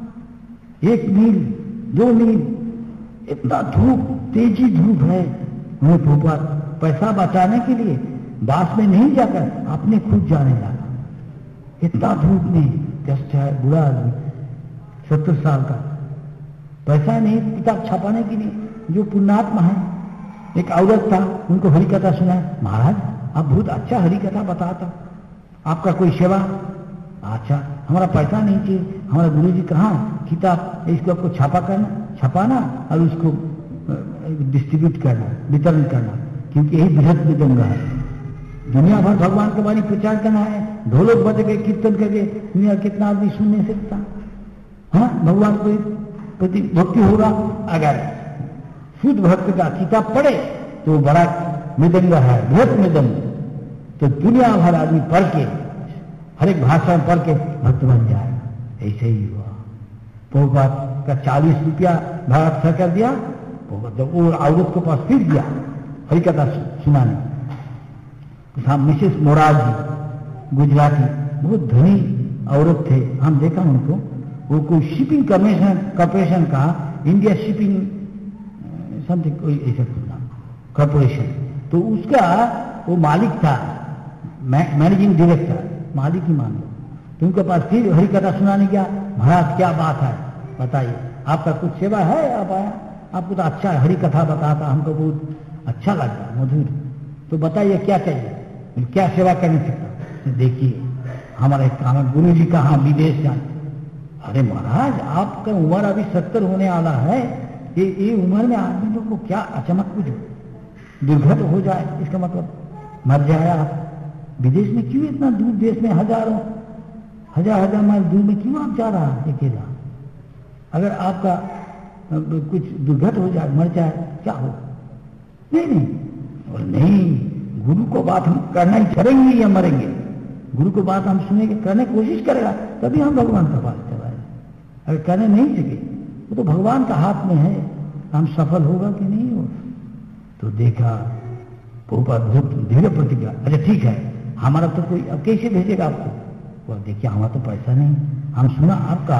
एक मील दो मील, इतना धूप तेजी धूप है, उन्हें भोपाल पैसा बचाने के लिए बास में नहीं जाकर अपने खुद जाने लगा। इतना धूप में कष्ट है, बुरा आदमी सत्तर साल का, पैसा नहीं किताब छपाने के लिए, जो पुण्यात्मा है। एक औरत था, उनको हरि कथा सुना, महाराज आप बहुत अच्छा हरि कथा बताता, आपका कोई सेवा, अच्छा हमारा पैसा नहीं चाहिए, हमारा गुरु जी कहाँ किताब इसको आपको छापा करना, छपाना और उसको डिस्ट्रीब्यूट करना, वितरण करना, क्योंकि यही बृहद विदंगा है। दुनिया भर भगवान के बारे में प्रचार करना है, ढोलक बज के कीर्तन करके दुनिया कितना आदमी सुन नहीं सकता। हाँ भगवान को प्रति भक्ति होगा, अगर शुद्ध भक्त का किताब पढ़े तो बड़ा मृदंग है, बृहद मृदंग, तो दुनिया भर आदमी पढ़ के हर एक भाषा में पढ़ के भक्त बन जाए। ऐसे ही हुआ, प्रभुपाद का चालीस रुपया भारत सरकार दिया, तो वो औरत के पास फिर दिया हरि कथा सुनाने। मिसेस मोरारजी गुजराती, बहुत धनी औरत थे, हम देखा उनको, वो कोई शिपिंग कमीशन कॉर्पोरेशन का, इंडिया शिपिंग समथिंग कोई ऐसा कॉर्पोरेशन, तो उसका वो मालिक था, मैनेजिंग डायरेक्टर, मालिक ही मान लो। तो उनके पास फिर हरि कथा सुनाने गया, महाराज क्या बात है बताइए, आपका कुछ सेवा है, आप आया, आपको तो अच्छा हरि कथा बताता, हमको बहुत अच्छा लगता, मधुर, तो बताइए क्या चाहिए, क्या सेवा करनी सकता। देखिए हमारा एक काम है, गुरु जी कहाँ विदेश जाए। अरे महाराज आपका उम्र अभी सत्तर होने वाला है, ये ये उम्र में आदमी लोग को क्या अचानक कुछ दुर्घटना हो जाए, इसका मतलब मर जाए आप, विदेश में क्यों इतना दूर देश में हजारों हजार हजार माइल दूर में क्यों आप जा रहा है अकेला, अगर आपका कुछ दुर्घटना हो जाए, मर जाए, क्या हो। नहीं नहीं और नहीं, गुरु को बात हम करना ही करेंगे या मरेंगे, गुरु को बात हम सुनेंगे, करने की कोशिश करेगा, तभी हम भगवान का पास चलाए। अगर करने नहीं सके वो तो भगवान का हाथ में है, हम सफल होगा कि नहीं होगा। तो देखा ऊपर बहुत धीरे प्रतिज्ञा, अच्छा ठीक है हमारा तो कोई, अब कैसे भेजेगा आपको, वो देखिए हमारा तो पैसा नहीं, हम सुना आपका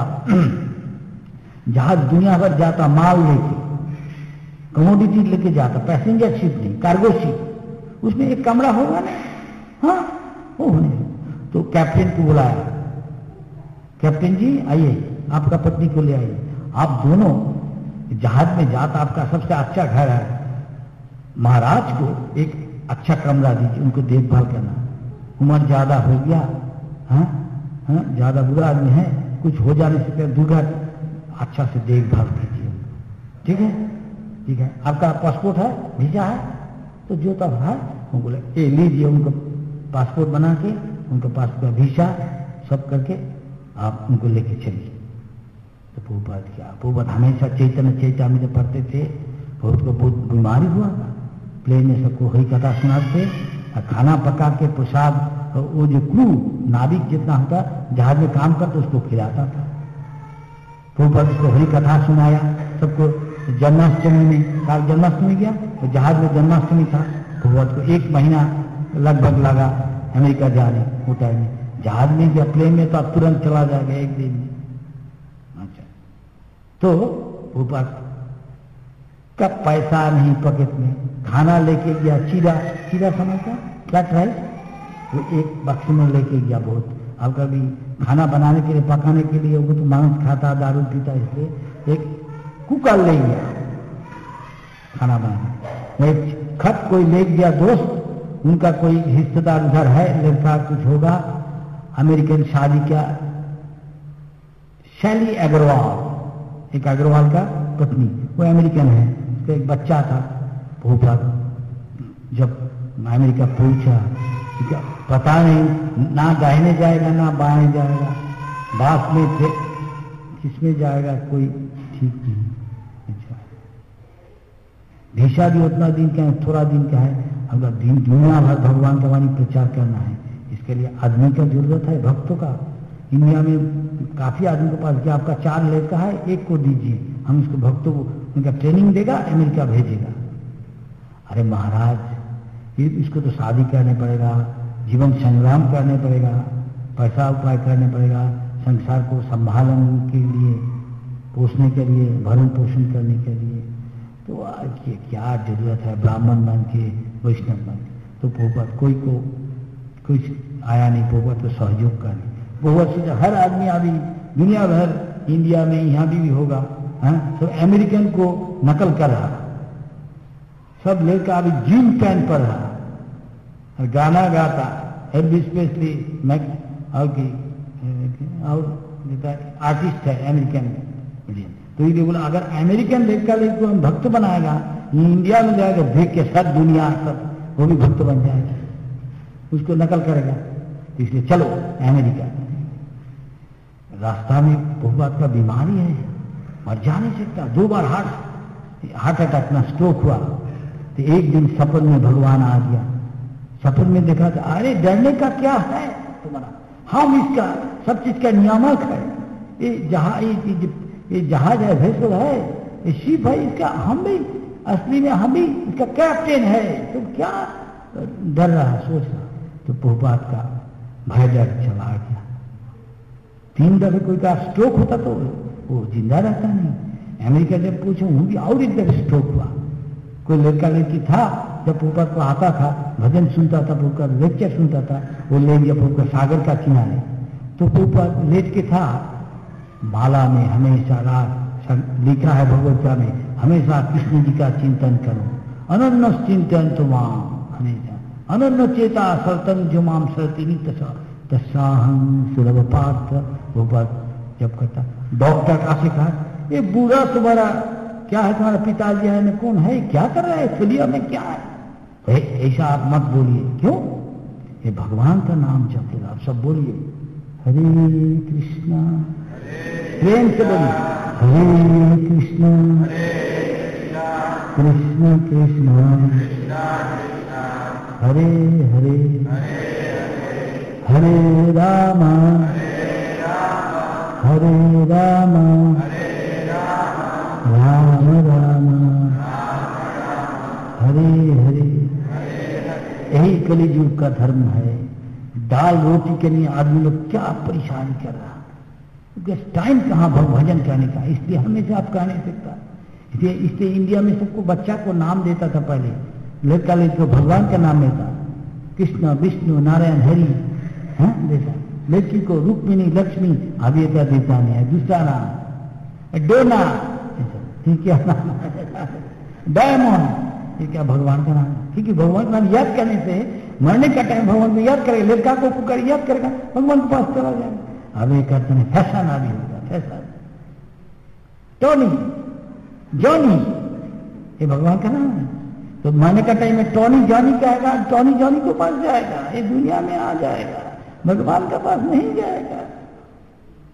जहाज दुनिया भर जाता माल लेके, कमोडिटी लेके जाता, पैसेंजर शिप नहीं, कार्गो शिप, उसमें एक कमरा होगा ना, हाँ वो होने। तो कैप्टन को बुलाया, कैप्टन जी आइए आपका पत्नी को ले आइए, आप दोनों जहाज में जाता, आपका सबसे अच्छा घर है, महाराज को एक अच्छा कमरा दीजिए, उनको देखभाल करना, उम्र ज्यादा हो गया, हाँ हाँ ज्यादा बुरा आदमी है, कुछ हो जाने से पहले दुर्घटना, अच्छा से देखभाल कीजिए, ठीक है ठीक है। आपका पासपोर्ट है, वीजा है, तो जो तब है वो बोले ये लीजिए, उनको पासपोर्ट बना के उनके पास का वीजा सब करके आप उनको लेके चलिए। तो प्रभुपाद क्या, प्रभुपाद हमेशा चैतन्य चैतन्य पढ़ते थे, बहुत को बहुत बीमारी हुआ था, प्लेन में सबको हरी कथा सुनाते, और खाना पका के प्रसाद वो जो क्रू नाविक जितना होता जहाज में काम करता उसको खिलाता था। प्रभुपाद को हरी कथा सुनाया सबको। जन्माष्टमी में साल जन्माष्टमी गया तो जहाज में जन्माष्टमी था, प्रभुपाद को एक महीना लगभग लगा अमेरिका जाने वो टाइम में। जहाज में गया, प्लेन में तो अब तुरंत चला जाएगा एक दिन में। अच्छा, तो प्रभुपाद का पैसा नहीं पॉकेट में, खाना लेके गया, चीरा चीरा समझता फ्लैट राइस, वो एक बक्स में लेके गया। बहुत अब कभी खाना बनाने के लिए पकाने के लिए वो तो मांस खाता दारू पीता, इसलिए एक कुकर ले गया खाना बनाने। एक खत कोई ले गया दोस्त, उनका कोई हिस्सेदार उधर है, लड़का कुछ होगा अमेरिकन शादी का, शैली अग्रवाल, एक अग्रवाल का पत्नी, वो अमेरिकन है, उसका एक बच्चा था। प्रभुपाद जब अमेरिका पहुंचा, पता नहीं ना दाहिने जाएगा ना बाएं जाएगा, बास में थे किसमें जाएगा कोई ठीक नहीं। अच्छा, ढीसा भी उतना दिन का है, थोड़ा दिन का है, अगर दिन दुनिया भर भगवान का वाणी प्रचार करना है, इसके लिए आदमी का जरूरत है, भक्तों का। इंडिया में काफी आदमी के पास क्या आपका चार लड़का है, एक को दीजिए, हम उसको भक्तों को उनका ट्रेनिंग देगा, अमेरिका भेजेगा। अरे महाराज, ये इसको तो शादी करने पड़ेगा, जीवन संग्राम करने पड़ेगा, पैसा उपाय करने पड़ेगा, संसार को संभालने के लिए, पोषने के लिए, भरण पोषण करने के लिए। तो आज ये क्या जरूरत है ब्राह्मण बन के, वैष्णव बन के। तो प्रभुपाद कोई को कुछ आया नहीं, प्रभुपाद तो सहयोग करने। प्रभुपाद से हर आदमी अभी दुनिया भर, इंडिया में यहाँ भी, भी होगा, है तो अमेरिकन को नकल कर रहा, सब लड़का अभी जीन पैंट पढ़ रहा और गाना गाता, एल्विस प्रेस्ली मैक और की और आर्टिस्ट है अमेरिकन। तो ये बोला अगर अमेरिकन लड़का लड़को हम भक्त बनाएगा, इंडिया में जाएगा, देख के सब दुनिया सब वो भी भक्त बन जाएगा, उसको नकल करेगा। इसलिए चलो अमेरिका। रास्ता में प्रभुपाद का बीमारी है, मर जा नहीं सकता, दो बार हार्ट हार्ट अटैक ना स्ट्रोक हुआ। तो एक दिन सपन में भगवान आ गया, सपन में देखा था, अरे डरने का क्या है तुम्हारा, हम इसका सब चीज का नियामक है, ये जहाज ये जहाज है, वेसल है, ये शिप है, इसका हम भी असली में हम भी इसका कैप्टन है, तुम तो क्या डर रहा सोच रहा। तो प्रभुपाद का भय डर चला गया। तीन दफे कोई का स्ट्रोक होता तो वो जिंदा रहता नहीं। अमेरिका जब पूछो हूं भी और एक दफे स्ट्रोक हुआ। कोई लड़का लड़की था, जब प्रभुपाद को आता था, भजन सुनता था, प्रभुपाद लेक्चर सुनता था, वो ले गया प्रभुपाद सागर का किनारे। तो प्रभुपाद लेट के था, माला में हमेशा रात लिखा है भगवद्गीता में, हमेशा कृष्ण जी का चिंतन करो, अनन्य चिंतन तुमाम, हमेशा अनन्य चेता सरतन जुमाम सरतिनी तसाहम सुलभ पार्थ। प्रभुपाद जब कहता, डॉक्टर का से कहा, ये बूढ़ा तुम्हारा क्या है, तुम्हारा पिताजी है न कौन है, क्या कर रहा है फिलिया में, क्या है, ऐसा आप मत बोलिए। क्यों? ये भगवान का नाम जपे, आप सब बोलिए हरे कृष्णा, प्रेम से बोलिए हरे कृष्णा कृष्ण कृष्ण हरे हरे हरे राम हरे राम राम राम हरे हरे। यही कलियुग का धर्म है। दाल रोटी के लिए आदमी लोग क्या परेशानी कर रहा, क्योंकि टाइम कहाँ भजन करने का, इसलिए हमेशा आप कह नहीं सकता। इसलिए इसलिए इंडिया में सबको बच्चा को नाम देता था, पहले लड़का लड़की भगवान का नाम देता, कृष्ण विष्णु नारायण हरि है देता, लड़की को रुक्मिणी लक्ष्मी अभियता देता नहीं है, दूसरा नाम डोना, क्या नाम है डायमंड, ये क्या भगवान का नाम है। क्योंकि भगवान का नाम याद करने से मरने का टाइम भगवान को याद करेगा, लड़का को पुकार याद करेगा, भगवान के पास चला जाएगा। अब ये करते हैं फैशन आदि होगा, फैशन टोनी जॉनी, ये भगवान का नाम है। तो मरने का टाइम में टॉनी जॉनी कहेगा, टॉनी जॉनी के पास जाएगा, ये दुनिया में आ जाएगा, भगवान के पास नहीं जाएगा।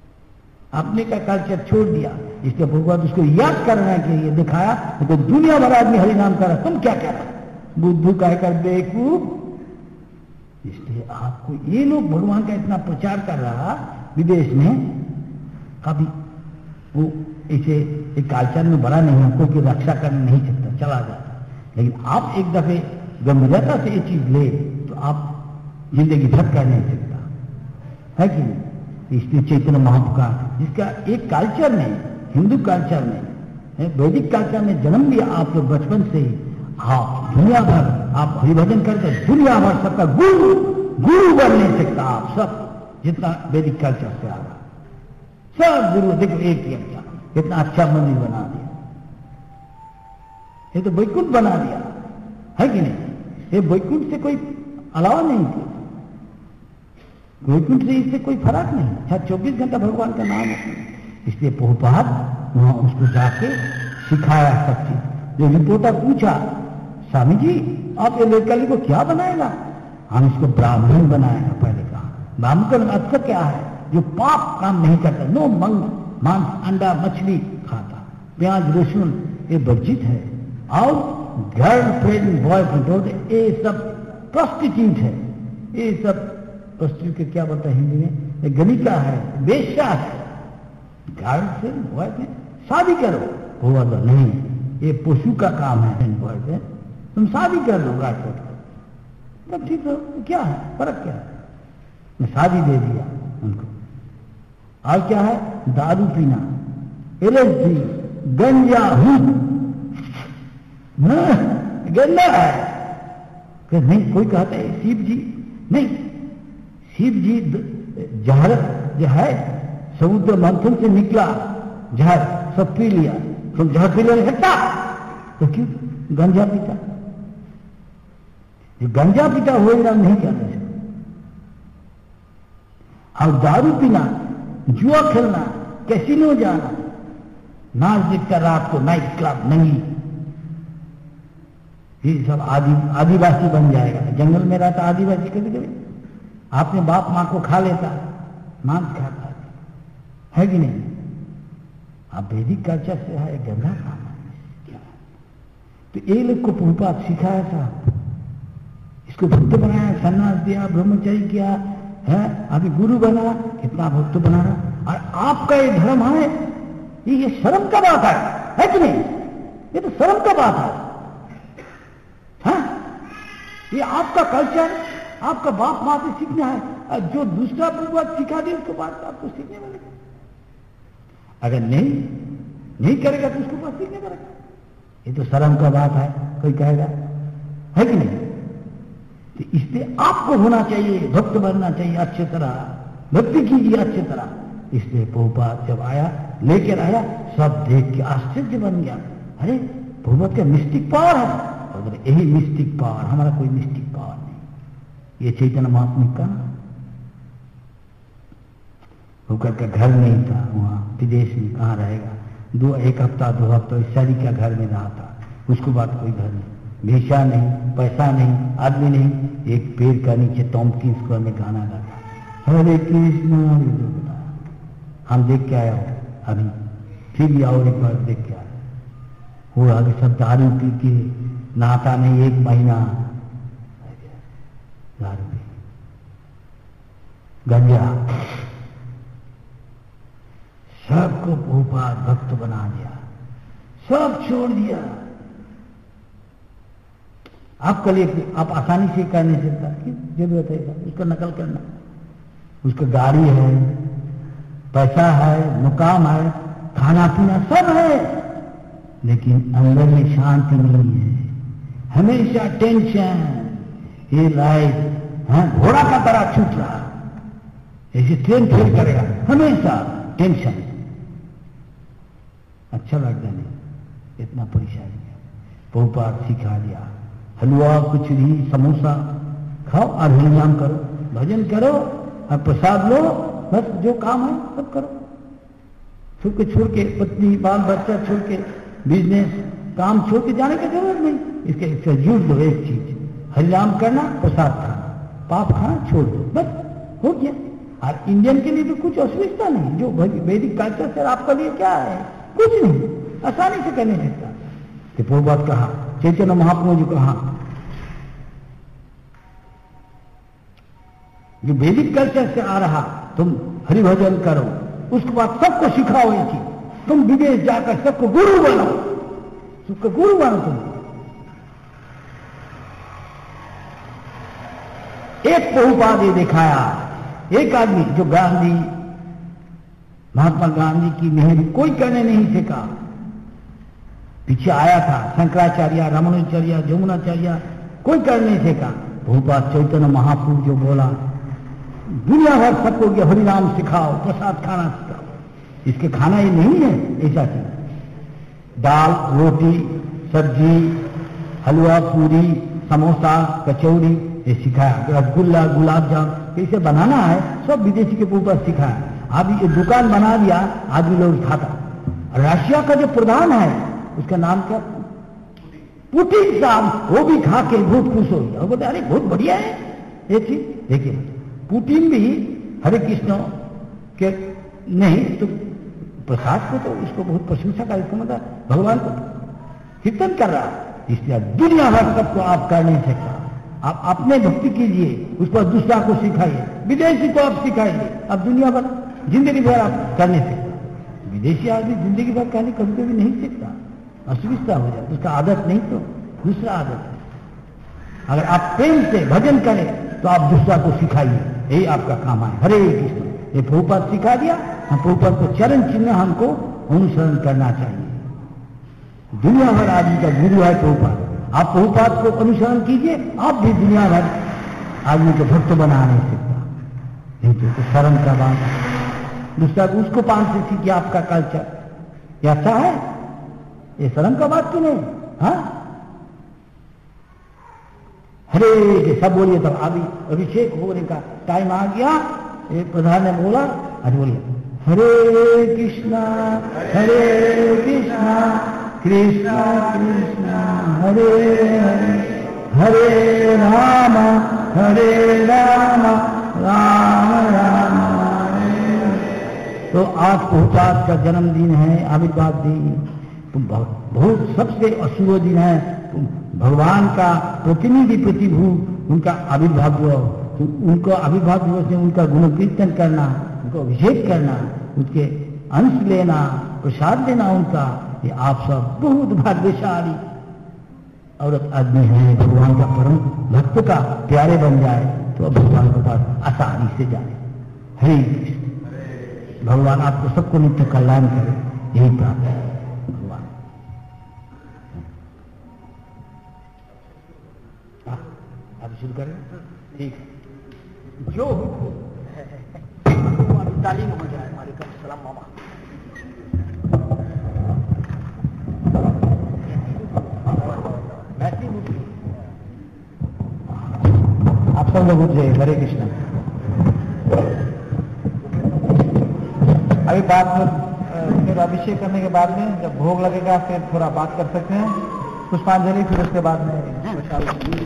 अपने का कल्चर छोड़ दिया। इसके भगवान उसको याद करना है कि ये दिखाया तो दुनिया भर आदमी हरि नाम कर रहा, तुम क्या कह रहे बुद्धू कहकर बेवकूफ। इसलिए आपको ये लोग भगवान का इतना प्रचार कर रहा विदेश में, कभी वो इसे एक कल्चर में बड़ा नहीं है, कोई की रक्षा कर नहीं सकता, चला जाता। लेकिन आप एक दफे गंभीरता से ये चीज ले तो आप जिंदगी भर कर नहीं सकता, है कि नहीं। इसलिए चैतन्य महाप्रभु का जिसका एक कल्चर में, हिंदू कल्चर में, वैदिक कल्चर में जन्म लिया आप लोग बचपन से ही, आप दुनिया भर आप हरिभजन करके दुनिया भर सबका गुरु गुरु बन नहीं सकता। आप सब जितना वैदिक कल्चर से आ रहा सब गुरु, देखो एक ही अच्छा कितना अच्छा मंदिर बना दिया, ये तो वैकुंठ बना दिया, है कि नहीं। ये वैकुंठ से कोई अलावा नहीं किया, वैकुंठ से इससे कोई फर्क नहीं, हर चौबीस घंटा भगवान का नाम है। इसलिए प्रभुपाद वहां उसको जाके सिखाया सब चीज। जो रिपोर्टर पूछा स्वामी जी आप ये लेकर को क्या बनाएगा, हम इसको ब्राह्मण बनाएगा। पहले कहा ब्राह्मण का अर्थ क्या है, जो पाप काम नहीं करता, नो मंग मांस अंडा मछली खाता, प्याज लहसुन ये वर्जित है, और गर्लफ्रेंड बॉयफ्रेंड ये सब प्रोस्टिट्यूट है, ये सब प्रोस्टिट्यूट के क्या बोलता है हिंदी में, ये गलिका है, वेश्या है। गर्लफ्रेंड बॉयफ्रेंड शादी करो, हुआ तो नहीं, ये पशु का काम है। बॉयफ्रेंड तुम शादी कर लो गर्लफ्रेंड को, तब ठीक है, क्या है फर्क क्या है, मैं शादी दे दिया उनको। और क्या है, दारू पीना, एलएसडी, गंजा, गंदा है कि नहीं। कोई कहता है शिव जी, नहीं, शिव जी जहर जो है समुद्र मंथन से निकला जहर सब पी लिया, तुम जहर पी ले सकता तो क्यों गंजा पीता, जो गंजा पीता हुए नाम नहीं कहते। और दारू पीना, जुआ खेलना, कैसीनो जाना, नाच देखता रात को नाइट क्लब नहीं, ये सब आदि आदिवासी बन जाएगा। जंगल में रहता आदिवासी कभी कभी आपने बाप मां को खा लेता, मांस खाता है कि नहीं। आप वैदिक कल्चर से है, गंदा काम है। तो ये लोग को प्रभुपाद सिखाया था, इसको भक्त बनाया, सन्यास दिया, ब्रह्मचर्य किया है, अभी गुरु बना, कितना भक्त बना रहा। और आपका ये धर्म है, ये, ये शर्म का बात है, है कि नहीं, ये तो शर्म का बात है। हाँ? ये आपका कल्चर, आपका बाप माँ से सीखना है, जो दूसरा पूर्वज सिखा दे उसके बाद आपको सीखने मिलेगा। अगर नहीं नहीं करेगा तो उसके बाद सीखने पड़ेगा, ये तो शर्म का बात है, कोई कहेगा, है कि नहीं। तो इसलिए आपको होना चाहिए, भक्त बनना चाहिए अच्छी तरह, भक्ति कीजिए अच्छी तरह। इसलिए प्रभुपाद जब आया, लेकर आया, सब देख के आश्चर्य बन गया, अरे प्रभुपाद का मिस्टिक पावर है, और यही मिस्टिक पावर, हमारा कोई मिस्टिक पावर नहीं। ये चैतन्य महात्मा का होकर का घर नहीं था, वहां विदेश में कहाँ रहेगा, दो एक हफ्ता दो हफ्ता शादी का घर में रहा था, उसके बाद कोई घर नहीं, भेषा नहीं, पैसा नहीं, आदमी नहीं, एक पेड़ का नीचे टॉम्किंस स्क्वायर में गाना गाता, हरे कृष्ण, हम देख के आया हो अभी, फिर भी आओ एक बार देख के आया। वो आगे सब दारू पी के नहाता नहीं, एक महीना दारू पी, गंजा, सबको प्रभुपाद भक्त बना दिया, सब छोड़ दिया। आपके लिए आप आसानी से कर नहीं सकता, जरूरत है उसको नकल करना, उसका गाड़ी है, पैसा है, मुकाम है, खाना पीना सब है, लेकिन अंदर में शांति नहीं है, हमेशा टेंशन। ये लाइफ है घोड़ा का तरह छूट रहा, ऐसे ट्रेन फेल करेगा, हमेशा टेंशन, अच्छा लगता नहीं, इतना परेशानी है। प्रभुपाद सिखा दिया, हलवा, कचौरी, समोसा खाओ और हरिनाम करो, भजन करो और प्रसाद लो, बस जो काम है सब करो। छोड़ के छोड़ के पत्नी बाल बच्चा छोड़ के बिजनेस काम छोड़ के जाने की जरूरत नहीं। इसके इससे जुड़ दो एक चीज, हरिनाम करना, प्रसाद खाना, पाप खाना छोड़ दो, बस हो गया। और इंडियन के लिए तो कुछ असुविधा नहीं, जो वैदिक कल्चर से आपके लिए क्या है, कुछ नहीं, आसानी से करने सकता। तो प्रभुपाद कहा, चैतन्य महाप्रभु जी कहा, जो वैदिक कल्चर से आ रहा, तुम हरिभजन करो, उसके बाद सबको सिखाओ ये चीज, तुम विदेश जाकर सबको गुरु बनो, सबको गुरु बनो तुम। एक प्रभुपाद ये दिखाया, एक आदमी जो गांधी, महात्मा गांधी की मेहर कोई करने नहीं सीखा, पीछे आया था शंकराचार्य, रमणाचार्य, जमुनाचार्य, कोई कर नहीं सीखा। प्रभुपाद चैतन्य महाप्रभु जो बोला, दुनिया भर सबको ये हरिनाम सिखाओ, प्रसाद खाना सिखाओ। इसके खाना ये नहीं है ऐसा चीज, दाल रोटी सब्जी हलवा पूरी समोसा कचौड़ी ये सिखाया, रसगुल्ला गुलाब जामुन कैसे बनाना है सब विदेशी के ऊपर सिखाया। अब ये दुकान बना दिया, आदमी लोग खाता। रशिया का जो प्रधान है उसका नाम क्या, पुतिन साहब, वो भी खा के बहुत खुश हो गया, वो बोलते अरे बहुत बढ़िया है ये चीज। देखिए पुतिन भी हरे कृष्ण के नहीं तो प्रसाद को तो उसको बहुत प्रशंसा का, इसका मतलब भगवान को कीर्तन कर रहा है। इसलिए दुनिया भर सबको आप कर नहीं सकता, आप अपने भक्ति कीजिए, उस पर दूसरा को सिखाइए, विदेशी को आप सिखाइए। अब दुनिया भर जिंदगी भर आप कर नहीं सकते, विदेशी आदमी जिंदगी भर कहने कभी कभी नहीं सीखता, असुविधा हो जाए, उसका आदत नहीं तो दूसरा आदत है। अगर आप प्रेम से भजन करें तो आप दूसरा को सिखाइए, यही आपका काम है। हरे कृष्ण, ये प्रभुपाद सिखा दिया, हम प्रभुपाद को चरण चिन्ह हमको अनुसरण करना चाहिए। दुनिया भर आदमी का गुरु है प्रभुपाद, आप प्रभुपाद को अनुसरण कीजिए, आप भी दुनिया भर आदमी को भक्त बना नहीं सकता, नहीं तो शर्म का बात है। दूसरा उसको पान से सीखिए आपका कल्चर, ये अच्छा है, ये शर्म का बात क्यों नहीं। हाँ हरे के सब बोलिए, तब अभी अभिषेक होने का टाइम आ गया। एक प्रधान ने बोला, आज बोलिए हरे कृष्णा हरे कृष्णा कृष्णा कृष्णा हरे हरे, हरे राम हरे राम राम राम हरे। तो आज प्रभुपाद का जन्मदिन है, आविर्भाव दिन, तो बहुत सबसे अशुभ दिन है। तो भगवान का प्रतिनिधि प्रतिभू उनका आविर्भाव दिवस, तो उनको आविर्भाव दिवस में उनका गुण कीर्तन करना, उनको अभिषेक करना, उसके अंश लेना, प्रसाद लेना उनका, ये आप सब बहुत भाग्यशाली औरत आदमी है। भगवान का परम भक्त का प्यारे बन जाए तो अब भगवान के पास आसानी से जाए। हरे कृष्ण, भगवान आपको सबको नित्य कल्याण करे, यही प्रार्थना है भगवान। आप शुरू करें, ठीक जो तालीम हो जाए। वालेकुम सलाम मामा। आप सब लोग उठे, हरे कृष्ण। अभी बाद में फिर अभिषेक करने के बाद में जब भोग लगेगा फिर थोड़ा बात कर सकते हैं, पुष्पांजलि, फिर उसके बाद में